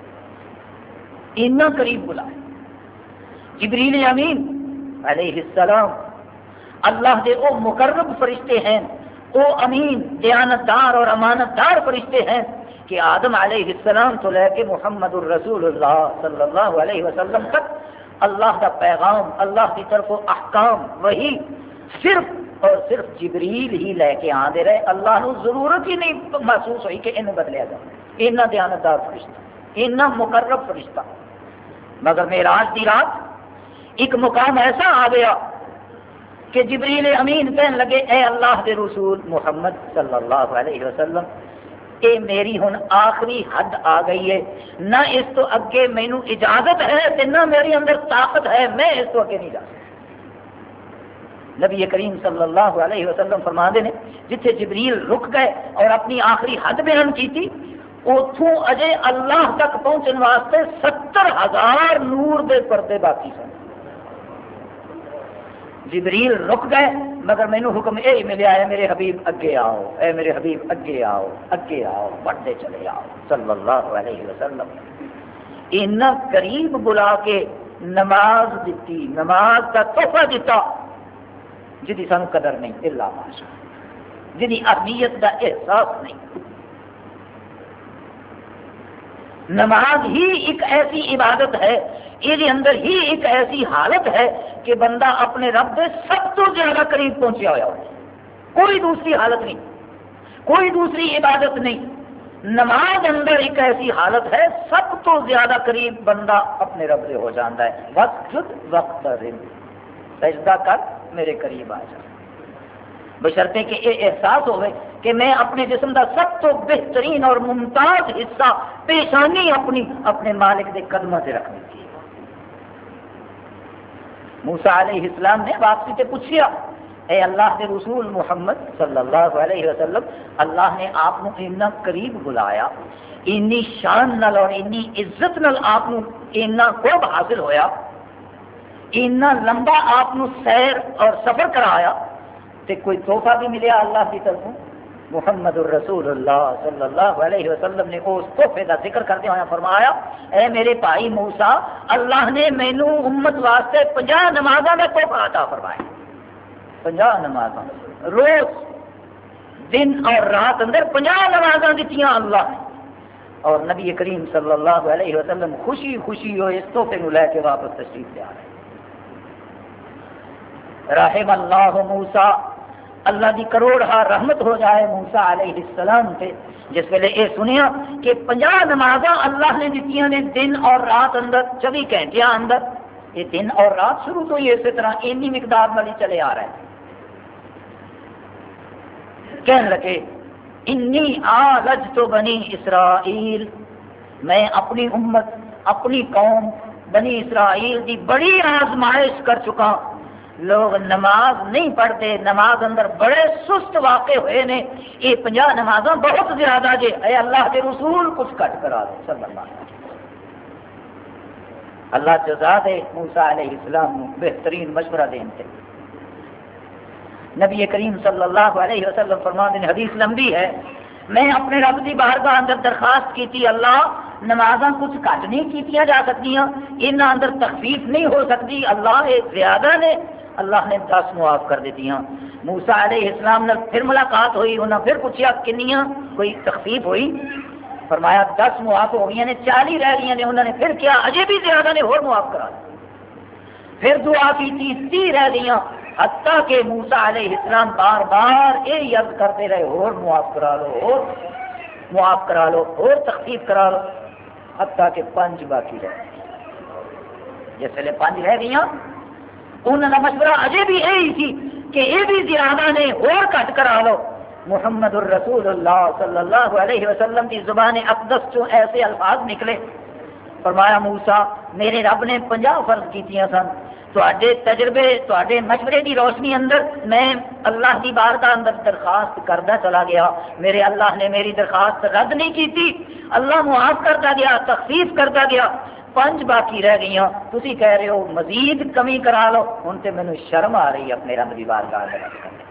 اتنا قریب بلایا. جبریل امین علیہ السلام اللہ دے او مقرب فرشتے ہیں او امین دیانتدار اور امانت دار فرشتے ہیں کہ آدم علیہ السلام تو لے کے محمد الرسول اللہ صلی اللہ علیہ وسلم تک اللہ کا پیغام اللہ کی طرف احکام وہی صرف اور صرف جبریل ہی لے کے آدھے رہے. اللہ نو ضرورت ہی نہیں محسوس ہوئی کہ انہیں بدلیا جائے. اتنا دیانتدار فرشتہ اتنا مقرب فرشتہ. مگر معراج دی رات ایک مقام ایسا آ گیا کہ جبریل امین کہنے لگے اے اللہ دے رسول محمد صلی اللہ علیہ وسلم اے میری ہن آخری حد آ گئی ہے نہ اس تو اگے مینوں اجازت ہے تے نہ میری اندر طاقت ہے میں اس تو اگے نہیں جا سکتا. نبی کریم صلی اللہ علیہ وسلم فرماتے ہیں جتھے جبریل رک گئے اور اپنی آخری حد بیان کی تھی اتوں اجے اللہ تک پہنچنے واسطے ستر ہزار نور دے پردے باقی سن. جبریل رک گئے مگر مینو حکم یہ ملیا ہے میرے حبیب اگے آؤ اے میرے حبیب اگے آؤ اگے آؤ بڑھتے چلے آؤ صلی اللہ علیہ وسلم. اتنا قریب بلا کے نماز دیتی نماز کا تحفہ دیتا جدی سانو قدر نہیں الا ماشاء جدی اہمیت کا احساس نہیں. نماز ہی ایک ایسی عبادت ہے یہ اندر ہی ایک ایسی حالت ہے کہ بندہ اپنے رب سے سب تو زیادہ قریب پہنچیا ہوا ہے. کوئی دوسری حالت نہیں، کوئی دوسری عبادت نہیں. نماز اندر ایک ایسی حالت ہے سب تو زیادہ قریب بندہ اپنے رب سے ہو جاتا ہے. وقت وقت سجدہ کر میرے قریب آ جا، بشرطے کہ یہ احساس ہوئے کہ میں اپنے جسم کا سب تو بہترین اور ممتاز حصہ پیشانی اپنی اپنے مالک کے قدموں سے رکھنی تھی. موسیٰ علیہ السلام نے واپسی سے پوچھیا، اے اللہ کے رسول محمد صلی اللہ علیہ وسلم، اللہ نے آپ کو اتنا قریب بلایا، انی شان نال اور انی عزت نال آپ کو اتنا قرب حاصل ہویا، اتنا لمبا آپ کو سیر اور سفر کرایا، تے کوئی تحفہ بھی ملیا اللہ کی طرف؟ محمد الرسول اللہ صلی اللہ علیہ وسلم نے اس تحفے کا ذکر کرتے ہوئے فرمایا، اے میرے بھائی موسیٰ، اللہ نے مینو امت واسطے پنجاہ نمازاں کا تحفہ عطا فرمایا. پنجاہ نمازاں روز دن اور رات اندر پنجاہ نمازاں دتیاں اللہ نے. اور نبی کریم صلی اللہ علیہ وسلم خوشی خوشی ہوئے اس تحفے کو لے کے واپس تشریف لے آ رہے. رحم اللہ موسیٰ، اللہ دی کروڑ ہا رحمت ہو جائے موسیٰ علیہ السلام سے، جس ویلے یہ سنیا کہ پنجاہ نمازاں اللہ نے دتیاں نے دن اور رات اندر، چوبی گھنٹیاں اندر. یہ دن اور رات شروع تو ہی اسی طرح اینی مقدار میں ہی چلے آ رہے ہیں. کہنے لگے انی آلجت بنی اسرائیل، میں اپنی امت اپنی قوم بنی اسرائیل دی بڑی آزمائش کر چکا. لوگ نماز نہیں پڑھتے، نماز اندر بڑے سست واقع ہوئے نے، یہ پنجاہ نمازاں بہت زیادہ جے، اے اللہ کے رسول کچھ کٹ کرا دو صلی اللہ علیہ وسلم. اللہ جزا دے موسیٰ علیہ السلام کو بہترین مشورہ دیتے. نبی کریم صلی اللہ علیہ وسلم فرماتے ہیں، حدیث لمبی ہے، میں اپنے رب کی بارگاہ اندر درخواست کی تھی، اللہ نمازاں کچھ گھٹ نہیں کیتیاں جا سکتیاں، انہاں اندر تخفیف نہیں ہو سکتی، اللہ یہ زیادہ نے. اللہ نے دس معاف کر دیتی ہیں. موسیٰ علیہ السلام نے پھر ملاقات ہوئی، انہوں نے پھر پوچھا کنیاں کوئی تخفیف ہوئی؟ فرمایا دس معاف ہو گئی نے، چالی رہ گئی نے. انہوں نے پھر کیا اجے بھی زیادہ نے، اور معاف کرا دیا. پھر دعا کی تھی، تی رہ گئی، حتیٰ کہ موسیٰ علیہ السلام بار بار یہ عرض کرتے رہے، اور معاف کرا لو، اور معاف کرا لو، اور تخفیف کرا لو، حتیٰ کہ پانچ باقی رہ گئی. جس ویلے پانچ رہ گئی انہوں کا مشورہ اجے بھی یہی تھی کہ یہ بھی زیادہ نے، اور کٹ کرا لو. محمد الرسول اللہ صلی اللہ علیہ وسلم کی زبان اقدس چوں ایسے الفاظ نکلے، فرمایا موسیٰ میرے رب نے پنجاہ فرض کیتیاں سن، تواڈے تجربے تواڈے مشورے کی روشنی اندر میں اللہ کی بارگاہ اندر درخواست کردا چلا گیا، میرے اللہ نے میری درخواست رد نہیں کی تھی، اللہ معاف کرتا گیا، تخفیف کرتا گیا. پانچ باقی رہ گئی، تسی کہہ رہے ہو مزید کمی کرا لو. ہن تے مینوں شرم آ رہی ہے اپنے رب کی بارگاہ میں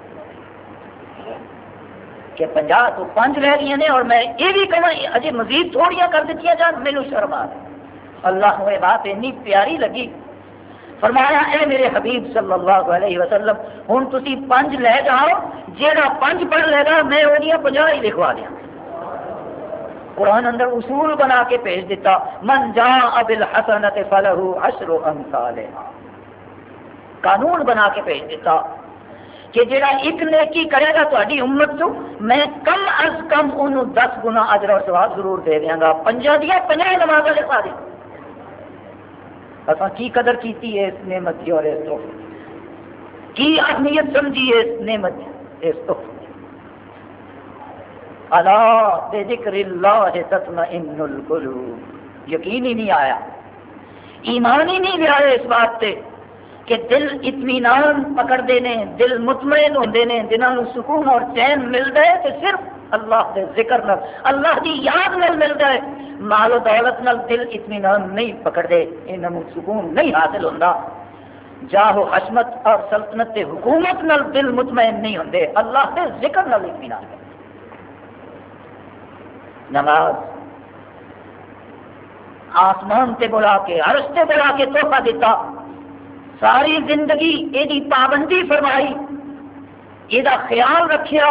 کہ پنجاہ تو پانچ رہ گئی نے، اور میں یہ بھی کہنا اجے مزید تھوڑیاں کر دیتی جان، مینوں شرم آ رہی. اللہ کو یہ بات اتنی پیاری لگی، فرمایا اے میرے حبیب صلی اللہ علیہ وسلم ہن تسی پانچ لے جاؤ، جیڑا پانچ پڑھ لے گا میں وہ پنجاہ ہی لکھوا دیا. قرآن اندر اصول بنا کے بھیج دیتا، من جاء بالحسنۃ فلہ عشر امثالھا. قانون بنا کے بھیج دیتا کہ جڑا ایک نیکی کرے گا تہاڈی امت تو میں کم از کم انہوں دس گنا اجر و ثواب ضرور دے دیاں گا. پنجاں دیاں پنجاں نمازاں لکھا دیں. اساں کی قدر کیتی ہے اس نعمت کی اور اس تحفے کی اہمیت سمجھی ہے اس نعمت اس تحفے. الا بذکر اللہ تطمئن القلوب. یقین ہی نہیں آیا، ایمان ہی نہیں لیا اس بات سے کہ دل اطمینان پکڑتے ہیں، دل مطمئن ہوتے ہیں، دلوں کو سکون اور چین ملتا ہے تو صرف اللہ کے ذکر نال، اللہ کی یاد نال ملتا ہے. مال و دولت نال دل اطمینان نہیں پکڑتے، انہوں سکون نہیں حاصل ہوتا. جاہ و حشمت اور سلطنت حکومت نال دل مطمئن نہیں ہوتے، اللہ کے ذکر نال اطمینان کرتے. نماز آسمان تے بلا کے عرش تے بلا کے تحفہ دیتا، ساری زندگی یہ پابندی فرمائی، یہ خیال رکھیا،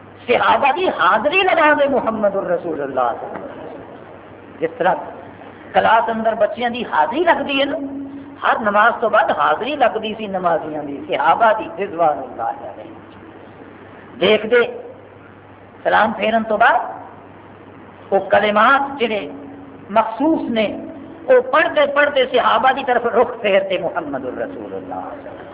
صحابہ کی حاضری لگا دے محمد الرسول اللہ صلی اللہ علیہ وسلم. جس طرح کلاس اندر بچیاں دی حاضری لگتی ہے نا، ہر نماز تو بعد حاضری لگتی سی نمازیاں دی، صحابہ دی رضوان اللہ علیہ، دیکھ دے سلام پھیرن تو بعد وہ کلمات جڑے مخصوص نے وہ پڑھتے پڑھتے صحابہ کی طرف رخ پھیرتے محمد الرسول اللہ۔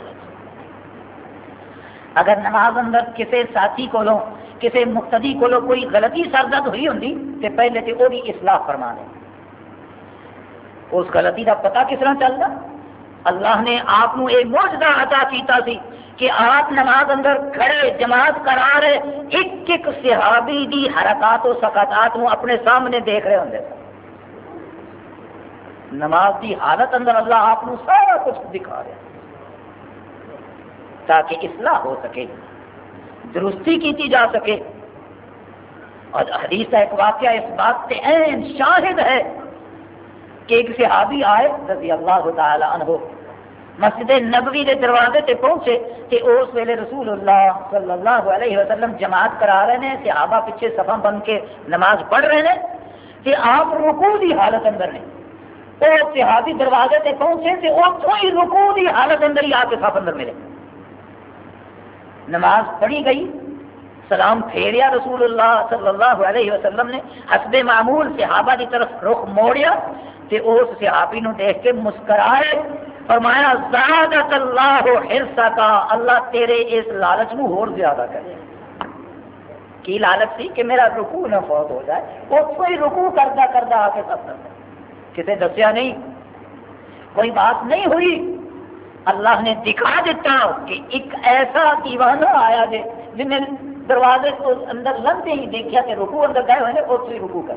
اگر نماز اندر کسی ساتھی کو کسی مقتدی کو کوئی غلطی سرزد ہوئی ہوں تو پہلے تو وہ بھی اصلاح فرما دے۔ اس غلطی کا پتہ کس طرح چلتا؟ اللہ نے آپ کو ایک معجزہ عطا کیتا سی کہ آپ نماز اندر کھڑے جماعت کرا رہے ایک ایک صحابی دی حرکات و سکتات کو اپنے سامنے دیکھ رہے ہوں۔ نماز دی حالت اندر اللہ آپ کو سارا کچھ دکھا رہے تاکہ اصلاح ہو سکے، درستی کی جا سکے۔ اور حدیث کا ایک واقعہ اس بات سے عین شاہد ہے کہ ایک صحابی آئے رضی اللہ تعالی عنہ مسجد نبوی کے دروازے تے پہنچے کہ اس ویلے رسول اللہ صلی اللہ علیہ وسلم جماعت کرا رہے ہیں، صحابہ پیچھے صفاں بن کے نماز پڑھ رہے ہیں کہ آپ رکوع دی حالت اندر نے۔ وہ صحابی دروازے تے پہنچے تے اتوں ہی رکوع دی حالت اندر ہی آ کے صف اندر ملے۔ نماز پڑھی گئی، سلام پھیریا رسول اللہ صلی اللہ علیہ وسلم نے، حسب معمول صحابہ کی طرف رخ موڑیا تے اس صحابی نو دیکھ کے مسکرائے، فرمایا زادک اللہ حرصک، اللہ تیرے اس لالچ نو اور زیادہ کرے۔ کی لالچ تھی کہ میرا رکوع نہ فوت ہو جائے، اتوں ہی رکوع کرتا کرتا آ کے سب کرتا، کسی دسیا نہیں، کوئی بات نہیں ہوئی، اللہ نے دکھا دیتا کہ ایک ایسا دیوانہ آیا جے جن نے دروازے کو اندر لگتے ہی دیکھا کہ رکوع اندر گئے ہوئے اتوں ہی رکوع کر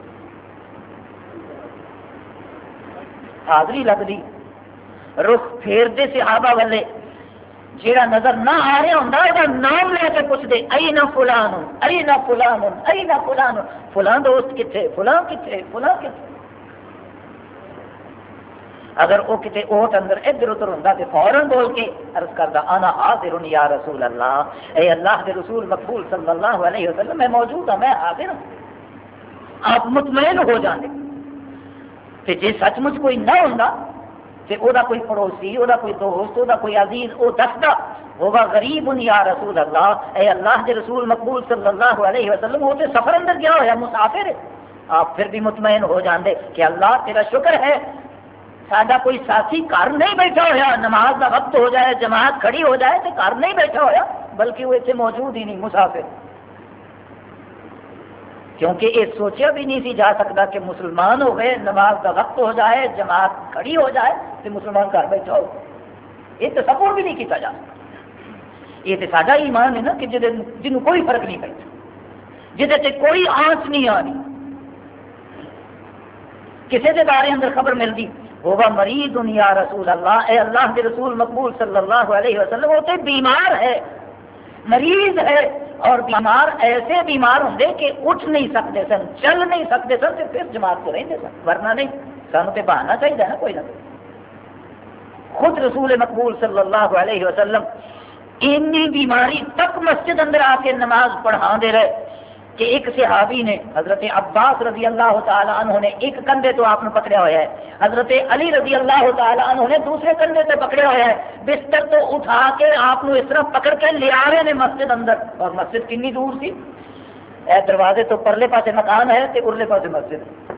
حاضری لگ دی، رخ پھیر دے صحابہ والے، جیڑا نظر نہ آ رہا ہوں وہ نام لے کے پوچھ دے این فلان این فلان این فلان، فلان دوست کتنے، فلان کتنے، فلان کتنے۔ اگر وہ کتے اوٹ اندر ادھر ادھر ہوں تو فوراً بول کے عرض کرتا انا حاضر یا رسول اللہ، اے اللہ کے رسول مقبول صلی اللہ علیہ وسلم میں موجود ہوں، میں حاضر ہوں۔ آپ مطمئن ہو جانے کہ جی سچ مچ کوئی نہ ہوں تو وہ کوئی پڑوسی، وہ کوئی دوست، وہ کوئی عزیز وہ دستا ہوگا غریب یا رسول اللہ، اے اللہ کے رسول مقبول صلی اللہ علیہ وسلم وہ تو سفر اندر گیا ہوا مسافر ہے، آپ پھر بھی مطمئن ہو جاندے کہ اللہ تیرا شکر ہے ساڈا کوئی ساتھی گھر نہیں بیٹھا ہوا، نماز کا وقت ہو جائے جماعت کھڑی ہو جائے تو گھر نہیں بیٹھا ہوا بلکہ وہ اتنے موجود ہی نہیں مسافر، کیونکہ یہ سوچا بھی نہیں سی جا سکتا کہ مسلمان ہو گئے نماز کا وقت ہو جائے جماعت کھڑی ہو جائے تو مسلمان گھر بیٹھا ہو، یہ تصور بھی نہیں کیتا جا سکتا۔ یہ تو ساڈا ایمان ہے نا کہ جنہوں کوئی فرق نہیں پڑتا، جہد کوئی آنچ نہیں آ رہی، کسی کے بارے اندر خبر ملتی ہوگا مریض یا رسول اللہ، اے اللہ کے رسول مقبول صلی اللہ علیہ وسلم وہ تو بیمار ہے، مریض ہے، اور بیمار ایسے بیمار ہوں کہ اٹھ نہیں سکتے سن، چل نہیں سکتے سن، تو پھر جماعت کو رہتے سن، ورنہ نہیں سانوں تے بہانا چاہیے نا کوئی نہ کوئی۔ خود رسول مقبول صلی اللہ علیہ وسلم اتنی بیماری تک مسجد اندر آ کے نماز پڑھا دے رہے کہ ایک صحابی نے حضرت عباس رضی اللہ تعالی عنہ نے ایک کندھے تو آپ نے پکڑیا ہوا ہے، حضرت علی رضی اللہ تعالی عنہ نے دوسرے کندھے سے پکڑیا ہوا ہے، بستر تو اٹھا کے آپ اس طرح پکڑ کے لے آ رہے ہیں مسجد اندر، اور مسجد کنی دور سی، اے دروازے تو پرلے پاسے مکان ہے تے ارلے پاسے مسجد ہے،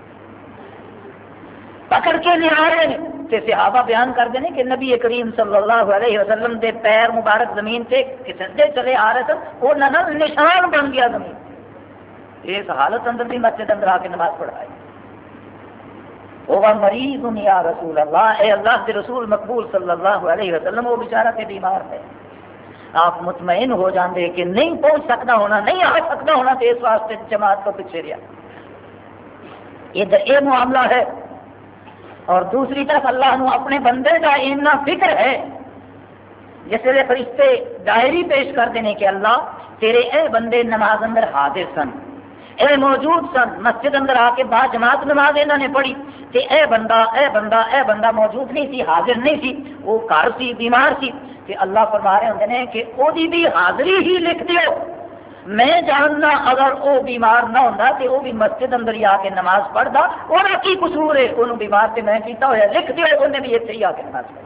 پکڑ کے لے آ رہے ہیں تے صحابہ بیان کرتے ہیں کہ نبی کریم صلی اللہ علیہ وسلم دے پیر مبارک زمین سے کسے چلے آ رہے تھے، وہ نشان بن گیا زمین، اس حالت اندر بھی مسجد اندر آ کے نماز پڑھائی۔ وہ مریض یا رسول اللہ، اے اللہ کے رسول مقبول صلی اللہ علیہ وسلم وہ بیچارہ کے بیمار ہے، آپ مطمئن ہو جاندے کہ نہیں پہنچ سکتا ہونا، نہیں آ سکتا ہونا، تو اس واسطے جماعت کو پیچھے رہا، یہ معاملہ ہے۔ اور دوسری طرف اللہ نو اپنے بندے کا اتنا فکر ہے، جس ویلے فرشتے ڈائری پیش کرتے ہیں کہ اللہ تیرے اے بندے نماز اندر حاضر سن، اے موجود سن، مسجد اندر آ کے با جماعت نماز انہوں نے پڑھی، تے اے بندہ اے بندہ اے بندہ موجود نہیں سی، حاضر نہیں سی، وہ گھر سی، بیمار سی، تے اللہ فرما رہے ہوتے ہیں کہ وہ بھی حاضری ہی لکھ دیو، میں جاننا اگر وہ بیمار نہ ہوتا تو وہ بھی مسجد اندر ہی آ کے نماز پڑھتا، وہ کی قصور ہے، انہوں بیمار سے میں کیتا ہوا لکھ دیا انہیں بھی اتنے ہی آ کے نماز پڑھی۔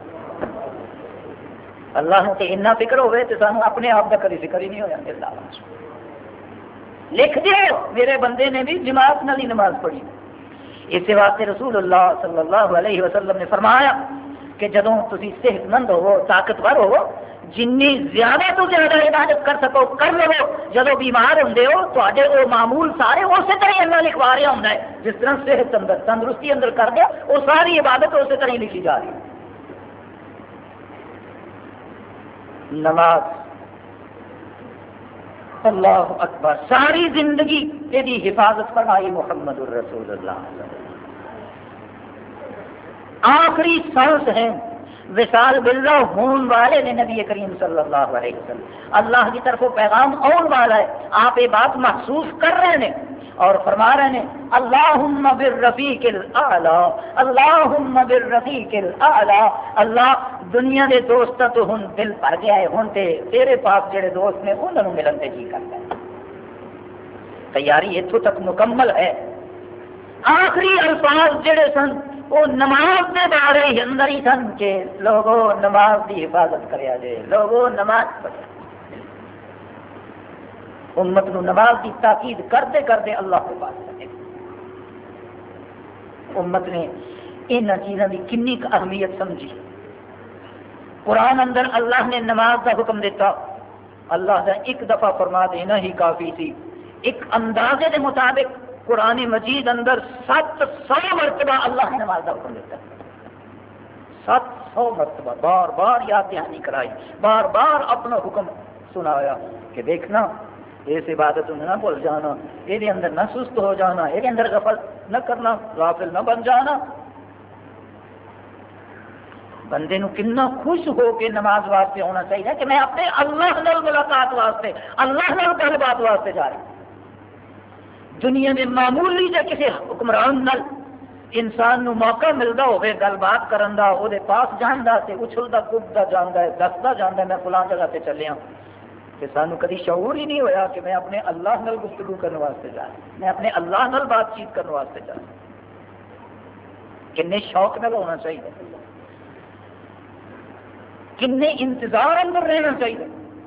اللہ نے تو اتنا فکر ہوئے تو سانو اپنے آپ کا کبھی فکر ہی نہیں ہوا۔ اللہ لکھ دیو میرے بندے نے بھی جماعت نال ہی نماز پڑھی۔ اس واسطے رسول اللہ صلی اللہ علیہ وسلم نے فرمایا کہ جدوں تسی صحت مند ہو، طاقتور ہو، جنی زیادہ تو زیادہ عبادت کر سکو کر لو، جدو بیمار ہوندے ہو تے وہ معمول سارے اسی طرح اللہ لکھوا رہا ہوں، جس طرح صحت اندر تندرستی اندر کر دیا وہ ساری عبادت اسی طرح لکھی جا رہی ہے۔ نماز اللہ اکبر ساری زندگی یہ حفاظت فرمائی محمد الرسول اللہ، آخری سانس ہے وصال باللہ ہون والے نے نبی کریم صلی اللہ علیہ وسلم، اللہ کی طرف پیغام آن والا ہے، آپ یہ بات محسوس کر رہے ہیں اور فرما رہے ہیں اللہم بالرفیق الاعلی، اللہم بالرفیق الاعلی، اللہ دنیا دے دوست تو ہن دل بھر گیا ہے، ہن تے تیرے پاس جڑے دوست نے انہاں نوں ملن تے جی کرتا ہے۔ تیاری اتھوں تک مکمل ہے۔ آخری الفاظ جڑے سن وہ نماز کے بارے ہی اندر ہی سن کہ لوگوں نماز کی حفاظت کریا جائے، لوگوں نماز پڑھو۔ امت نو نماز کی تاکید کرتے کرتے اللہ کے پاس چلے۔ امت نے ان چیزوں کی کنی اہمیت سمجھی۔ قرآن اندر اللہ نے نماز کا حکم دیتا، اللہ نے ایک دفعہ فرما دینا ہی کافی تھی۔ ایک اندازے کے مطابق قرآن مجید اندر سات سو مرتبہ اللہ نے نماز کا حکم دیتا، سات سو مرتبہ بار بار یاد دہانی کرائی، بار بار اپنا حکم سنایا کہ دیکھنا اس عبادت میں نہ بھول جانا، یہ اندر نہ سست ہو جانا، یہ اندر غفل نہ کرنا، غافل نہ بن جانا۔ بندے نو کنا خوش ہو کے نماز واسطے ہونا چاہیے کہ میں اپنے اللہ نال ملاقات واسطے، اللہ نال گل بات واسطے جا رہا ہوں۔ دنیا میں معمولی جا کسی حکمران نال انسان نو موقع ملتا ہوئے گل بات کرن دا، وہ پاس جاندا تے اچھلدا کوددا جاندا ہے، دسدا جاندا ہے میں فلاں جگہ تے چلیا، کہ سانو کدی شعور ہی نہیں ہویا کہ میں اپنے اللہ نال گفتگو کرنے واسطے جا رہا ہوں، میں اپنے اللہ نال بات چیت کرنے واسطے جا رہا ہوں۔ کنے شوق نال ہونا چاہیے، کنے انتظار اندر رہنا چاہیے۔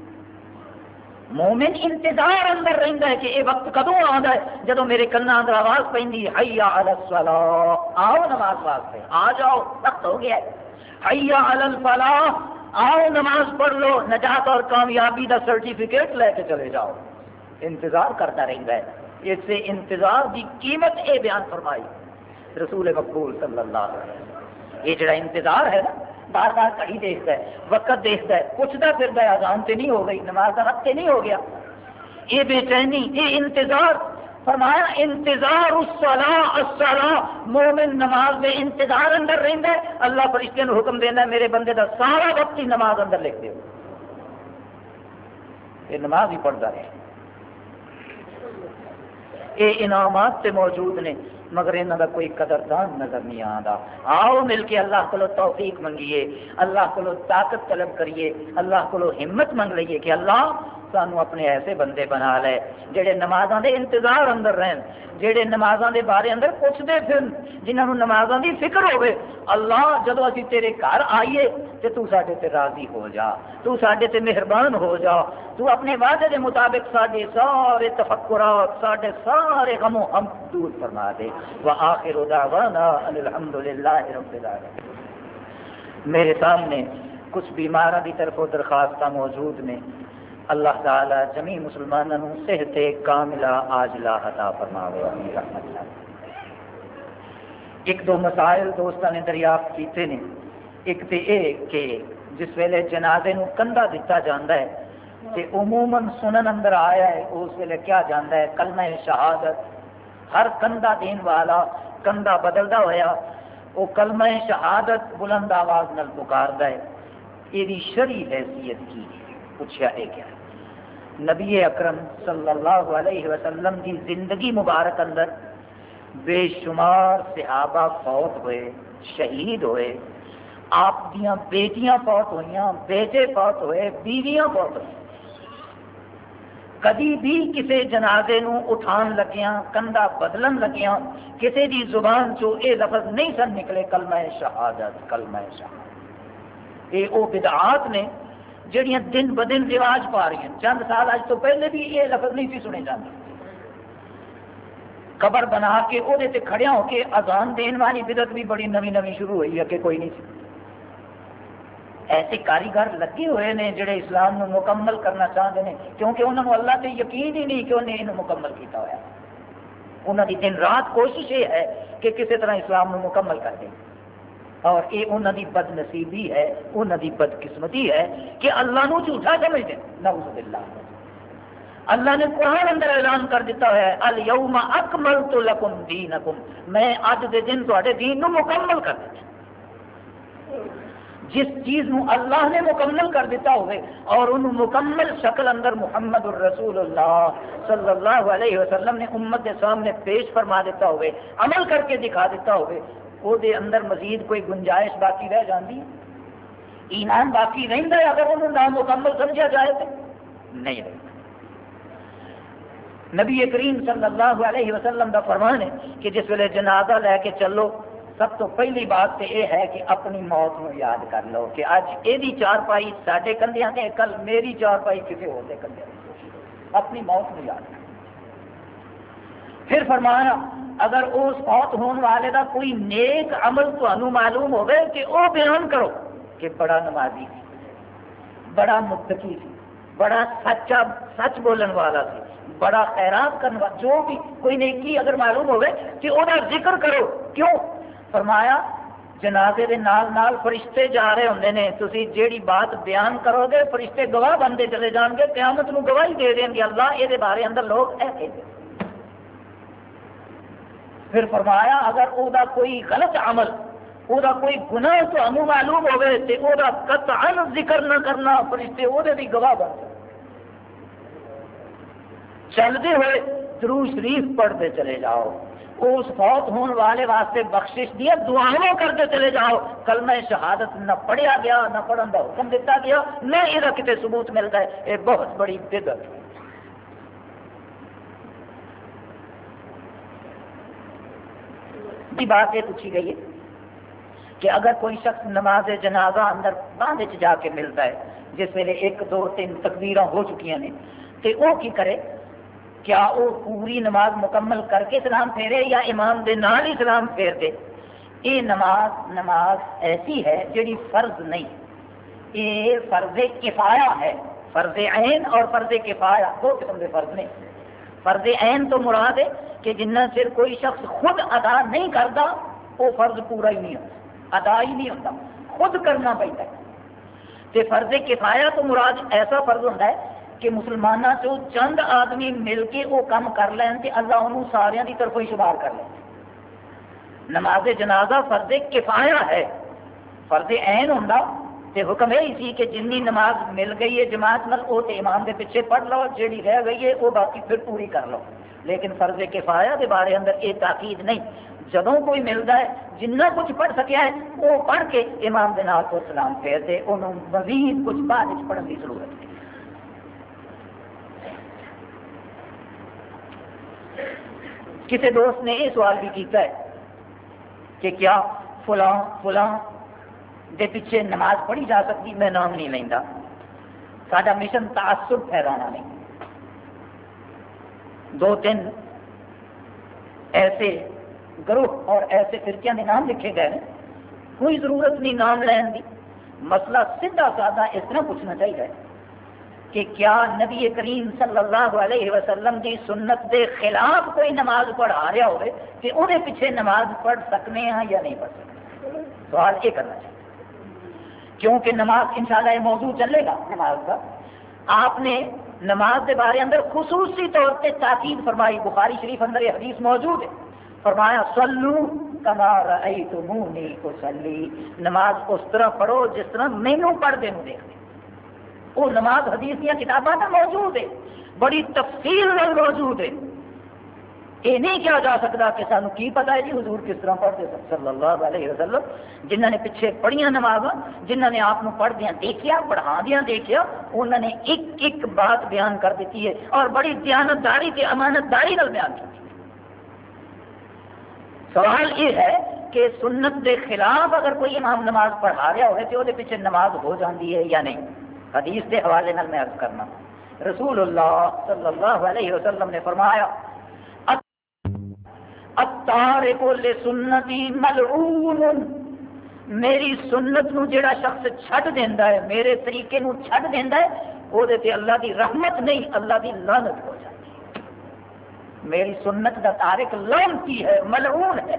مومن انتظار اندر رہتا ہے کہ یہ وقت کدوں آتا ہے جدو میرے کنا اندر آواز پہنتی حی علی الصلاۃ، آؤ نماز واسطے آ جاؤ، وقت ہو گیا ہے، حی علی الفلاح، آؤ نماز پڑھ لو، نجات اور کامیابی کا سرٹیفکیٹ لے کے چلے جاؤ۔ انتظار کرتا رہتا ہے، اس سے انتظار کی قیمت یہ بیان فرمائی رسول مقبول صلی اللہ علیہ وسلم۔ یہ جڑا انتظار ہے نا، بار بار گھڑی دیکھتا ہے، وقت دیکھتا ہے، پوچھتا پھرتا ہے اذان تے نہیں ہو گئی، نماز کا وقت نہیں ہو گیا، یہ بے چینی، یہ انتظار فرمایا انتظار الصلاۃ الصلاۃ، مومن نماز میں انتظار اندر رہتا ہے، اللہ فرشتے نے حکم دینا ہے میرے بندے دا سارا وقت ہی نماز اندر لکھ دو، یہ نماز ہی پڑھتا رہے۔ یہ انعامات سے موجود نے مگر انہوں کا کوئی قدردان نظر نہیں آتا۔ آؤ مل کے اللہ کو توفیق منگیے، اللہ کو طاقت طلب کریے، اللہ کو ہمت منگ لئیے کہ اللہ سانو اپنے ایسے بندے بنا لے جڑے نمازاں دے انتظار اندر رہن، جڑے نمازاں دے بارے اندر پوچھتے پھرن، جنہاں نوں نمازاں دی فکر ہوے۔ اللہ جدو اسی تیرے گھر آئیے تے تو ساڈے تے راضی ہو جا، تو ساڈے تے مہربان ہو جا، تو اپنے وعدے دے مطابق ساڈے سارے تفکرات، ساڈے سارے غم و غم دور فرما دے۔ وآخر دعوانا ان الحمد للہ رب العالمین۔ میرے سامنے کچھ بیماراں دی طرف درخواست موجود نے، اللہ تعالی جمی مسلمانوں صحت کاملہ عاجلہ عطا فرماوے اپنی رحمت نال۔ ایک دو مسائل دوستاں نے دریافت کیتے نے، ایک تے اے کہ جس ویلے جنازے نو کندھا دتا جاندا ہے تے عموماً سنن اندر آیا ہے اس ویلے کیا جاندا ہے کلمہ شہادت، ہر کندھا دین والا کندھا بدلدا ہویا وہ کلمہ شہادت بلند آواز نال پکاردا ہے۔ یہ شرعی حیثیت کی پوچھا ہے کیا؟ نبی اکرم صلی اللہ علیہ وسلم کی زندگی مبارک اندر بے شمار صحابہ فوت ہوئے، شہید ہوئے، آپ دیاں بیٹیاں فوت ہوئیاں، بیٹے فوت ہوئے، بیویاں فوت ہوئے، کدی بھی کسی جنازے نو اٹھان لگیاں کندھا بدلن لگیاں کسی دی زبان چو اے لفظ نہیں سن نکلے کلمہ شہادت کلمہ شہادت. اے او بدعات نے جڑیاں دن بدن رواج پا رہی ہیں. چند سال اج تو پہلے بھی یہ لفظ نہیں سی سنے جاتے. قبر بنا کے وہ کھڑیا ہو کے اذان دین والی بدعت بھی بڑی نوی نوی شروع ہوئی ہے کہ کوئی نہیں سی. ایسے کاریگر لگے ہوئے نے جڑے اسلام نو مکمل کرنا چاہتے ہیں کیونکہ انہوں نے اللہ سے یقین ہی نہیں کہ انہیں انہوں مکمل کیتا ہوا. انہوں کی دن رات کوشش یہ ہے کہ کسی طرح اسلام نو مکمل کر دیں. اور یہ انہوں کی بد نصیبی ہے انہوں کی بدقسمتی ہے کہ اللہ نو جھوٹا سمجھتے ہیں. نعوذ باللہ. اللہ نے قرآن اندر اعلان کر دیتا ہے الیوم اکملت لکم دینکم, میں اج دے دن تواڈے دین نو مکمل کر دیتا. جس چیز نو اللہ نے مکمل کر دیتا ہوئے اور انہوں مکمل شکل اندر محمد الرسول اللہ صلی اللہ علیہ وسلم نے امت کے سامنے پیش فرما دیتا ہوئے عمل کر کے دکھا دیتا ہوئے وہ دے اندر مزید کوئی گنجائش باقی رہ جاندی ہے؟ ایمان باقی رہندا ہے اگر انہوں نامکمل سمجھا جائے تو نہیں رہتا. نبی کریم صلی اللہ علیہ وسلم کا فرمان ہے کہ جس ویلے جنازہ لے کے چلو سب تو پہلی بات تو یہ ہے کہ اپنی موت کو یاد کر لو کہ اج یہ چار پائی ساڈے کندھیاں نے کل میری چار پائی کسی اور دے کندھیاں نے. اپنی موت کو یاد کر. پھر فرمایا اگر اس موت ہونے والے کا کوئی نیک عمل تمہیں معلوم ہوگا کہ وہ بیان کرو کہ بڑا نمازی سی بڑا متقی سی بڑا سچا سچ بولن والا سی بڑا خیرات کرنے والا جو بھی کوئی نیکی اگر معلوم ہوگا کہ وہ ذکر کرو. کیوں؟ فرمایا جنازے دے نال نال فرشتے جا رہے ہوندے نے تسی جیڑی بات بیان کرو گے فرشتے گواہ بنتے چلے جان گے قیامت نو گواہی دے دیں گے اللہ یہ بارے اندر لوگ اے کہتے. پھر فرمایا اگر او دا کوئی غلط عمل او دا کوئی گناہ تمہیں معلوم ہوئے تو او دا قطعاً ذکر نہ کرنا فرشتے او دے بھی گواہ بن جائے. چلتے ہوئے درود شریف پڑھتے چلے جاؤ اس فوت ہونے والے واسطے بخشش دیا دعاؤں کرتے چلے جاؤ. کلمہ شہادت نہ پڑھیا گیا نہ پڑھن کا حکم دیتا گیا نہ یہ کتنے ثبوت ملتا ہے. یہ بہت بڑی بدعت ہے. بات یہ پوچھی گئی ہے کہ اگر کوئی شخص نماز جنازہ اندر بعد جا کے ملتا ہے جس ویلے ایک دو تین تکبیراں ہو چکی ہیں تو وہ کی کرے؟ کیا وہ پوری نماز مکمل کر کے سلام پھیرے یا امام دے نال ہی سلام پھیر دے؟ یہ نماز نماز ایسی ہے جڑی فرض نہیں. یہ فرض کفایہ ہے. فرض عین اور فرض کفایہ دو قسم کے فرض نہیں. فرض عین تو مراد ہے کہ جنہ چر کوئی شخص خود ادا نہیں کرتا وہ فرض پورا ہی نہیں ہوتا ادا ہی نہیں ہوتا خود کرنا پڑتا ہے. تے فرض کفایہ تو مراد ایسا فرض ہوتا ہے کہ مسلمانوں چو چند آدمی مل کے وہ کام کر لین تے اللہ انہوں سارے کی طرف ہی شمار کر لیں. نماز جنازہ فرض کفایہ ہے. فرض عین ہوتا تے حکم یہی سی کہ جنی نماز مل گئی ہے جماعت نال وہ تے امام دے پیچھے پڑھ لو جیڑی رہ گئی ہے وہ باقی پھر پوری کر لو. لیکن فرض کفایہ کے بارے اندر یہ تاکید نہیں. جدوں کوئی ملتا ہے جنہ کچھ پڑھ سکیا ہے وہ پڑھ کے امام دے نال کو سلام پھیر دے انہوں مزید کچھ بعد پڑھنے کی ضرورت ہے. کسی دوست نے یہ سوال بھی کیتا ہے کہ کیا فلاں فلاں دے پیچھے نماز پڑھی جا سکتی؟ میں نام نہیں لینا. ساڈا مشن تعصب پھیلانا نہیں. دو تین ایسے گروہ اور ایسے فرقیاں کے نام لکھے گئے کوئی ضرورت نہیں نام لین دی. مسئلہ سیدھا سادہ اس طرح پوچھنا چاہیے کہ کیا نبی کریم صلی اللہ علیہ وسلم کی سنت دے خلاف کوئی نماز پڑھا رہا ہوئے کہ انہیں پیچھے نماز پڑھ سکتے ہیں یا نہیں پڑھ سکتے؟ سوال یہ کرنا چاہیے کیونکہ نماز انشاءاللہ یہ موضوع چلے گا نماز کا. آپ نے نماز کے بارے اندر خصوصی طور پہ تاکید فرمائی. بخاری شریف اندر یہ حدیث موجود ہے. فرمایا صلو کما رأیتمونی اصلی, نماز اس طرح پڑھو جس طرح مینوں پڑھتے ہیں دیکھتے. وہ نماز حدیث کی کتابوں میں موجود ہے, بڑی تفصیل میں موجود ہے. یہ نہیں کیا جا سکتا کہ سانو کی پتہ ہے جی حضور کس طرح پڑھتے صلی اللہ علیہ وسلم. جنہوں نے پیچھے پڑھیاں نماز جنہوں نے آپ کو پڑھ دیا دیکھیا پڑھا دیا دیکھیا انہوں نے ایک ایک بات بیان کر دیتی ہے اور بڑی دیانتداری تے امانتداری نال بیان کی. سوال یہ ہے کہ سنت دے خلاف اگر کوئی امام نماز پڑھا رہا ہوئے تو وہ پیچھے نماز ہو جاتی ہے یا نہیں؟ حدیث کے حوالے نال میں عرض کرنا. رسول اللہ صلی اللہ علیہ وسلم نے فرمایا التارک لسنتی ملعون، میری سنت نو جڑا شخص چھڈ دیندا ہے، میرے طریقے نو چھڈ دیندا ہے، وہ تے اللہ دی رحمت نہیں اللہ دی لعنت ہو جاتی ہے. میری سنت دا تارک لعنتی ہے، ملعون ہے.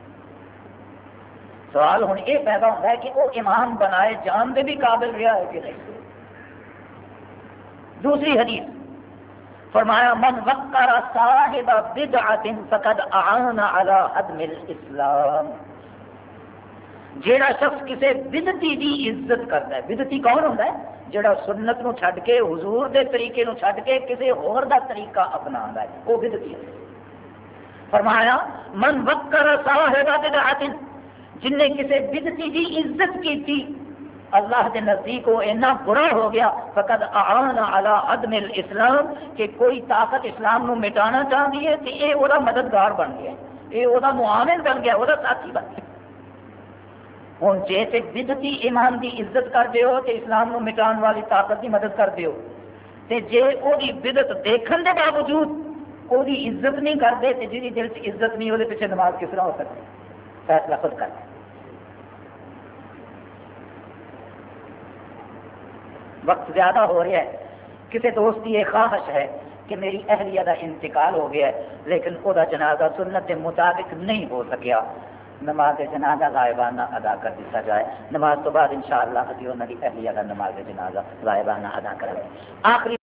سوال ہن یہ پیدا ہوتا ہے کہ وہ امام بنائے جان دے بھی قابل رہا ہے کہ نہیں. دوسری حدیث فرمایا من وقر صاحب بدعت فقد اعان علی هدم الاسلام، جیڑا شخص کسی بدعتی دی عزت کرتا ہے. بدعتی کون ہوتا ہے؟ جیڑا سنت نو چھڈ کے حضور دے طریقے نو چھڈ کے کسی اور دا طریقہ اپناتا ہے، وہ بدعتی ہے. فرمایا من وقر صاحب بدعت، جن نے کسی بدعتی دی عزت کی تھی اللہ کے نزدیک وہ اتنا برا ہو گیا فقد اعان علی عدم الاسلام کہ کوئی طاقت اسلام نو مٹانا چاہتی ہے تو یہ وہ مددگار بن گیا، یہ وہ معاون بن گیا، وہ ساتھی بن گیا. ہوں جی تے بدعتی امام دی عزت کرتے ہو تو اسلام نو مٹان والی طاقت کی مدد کرتے ہو، تے جے وہ بدعت دیکھن دے باوجود وہ عزت نہیں کرتے تو جی دل سے عزت نہیں وہ پیچھے نماز کس طرح ہو سکتی؟ فیصلہ خود کرتے. وقت زیادہ ہو رہا ہے، کسی دوست کی یہ خواہش ہے کہ میری اہلیہ کا انتقال ہو گیا ہے لیکن وہ جنازہ سنت کے مطابق نہیں ہو سکیا، نماز جنازہ غائبانہ ادا کر دیا جائے. نماز تو بعد انشاءاللہ ابھی انہوں کی اہلیہ کا نماز جنازہ غائبانہ ادا کریں گے. آخری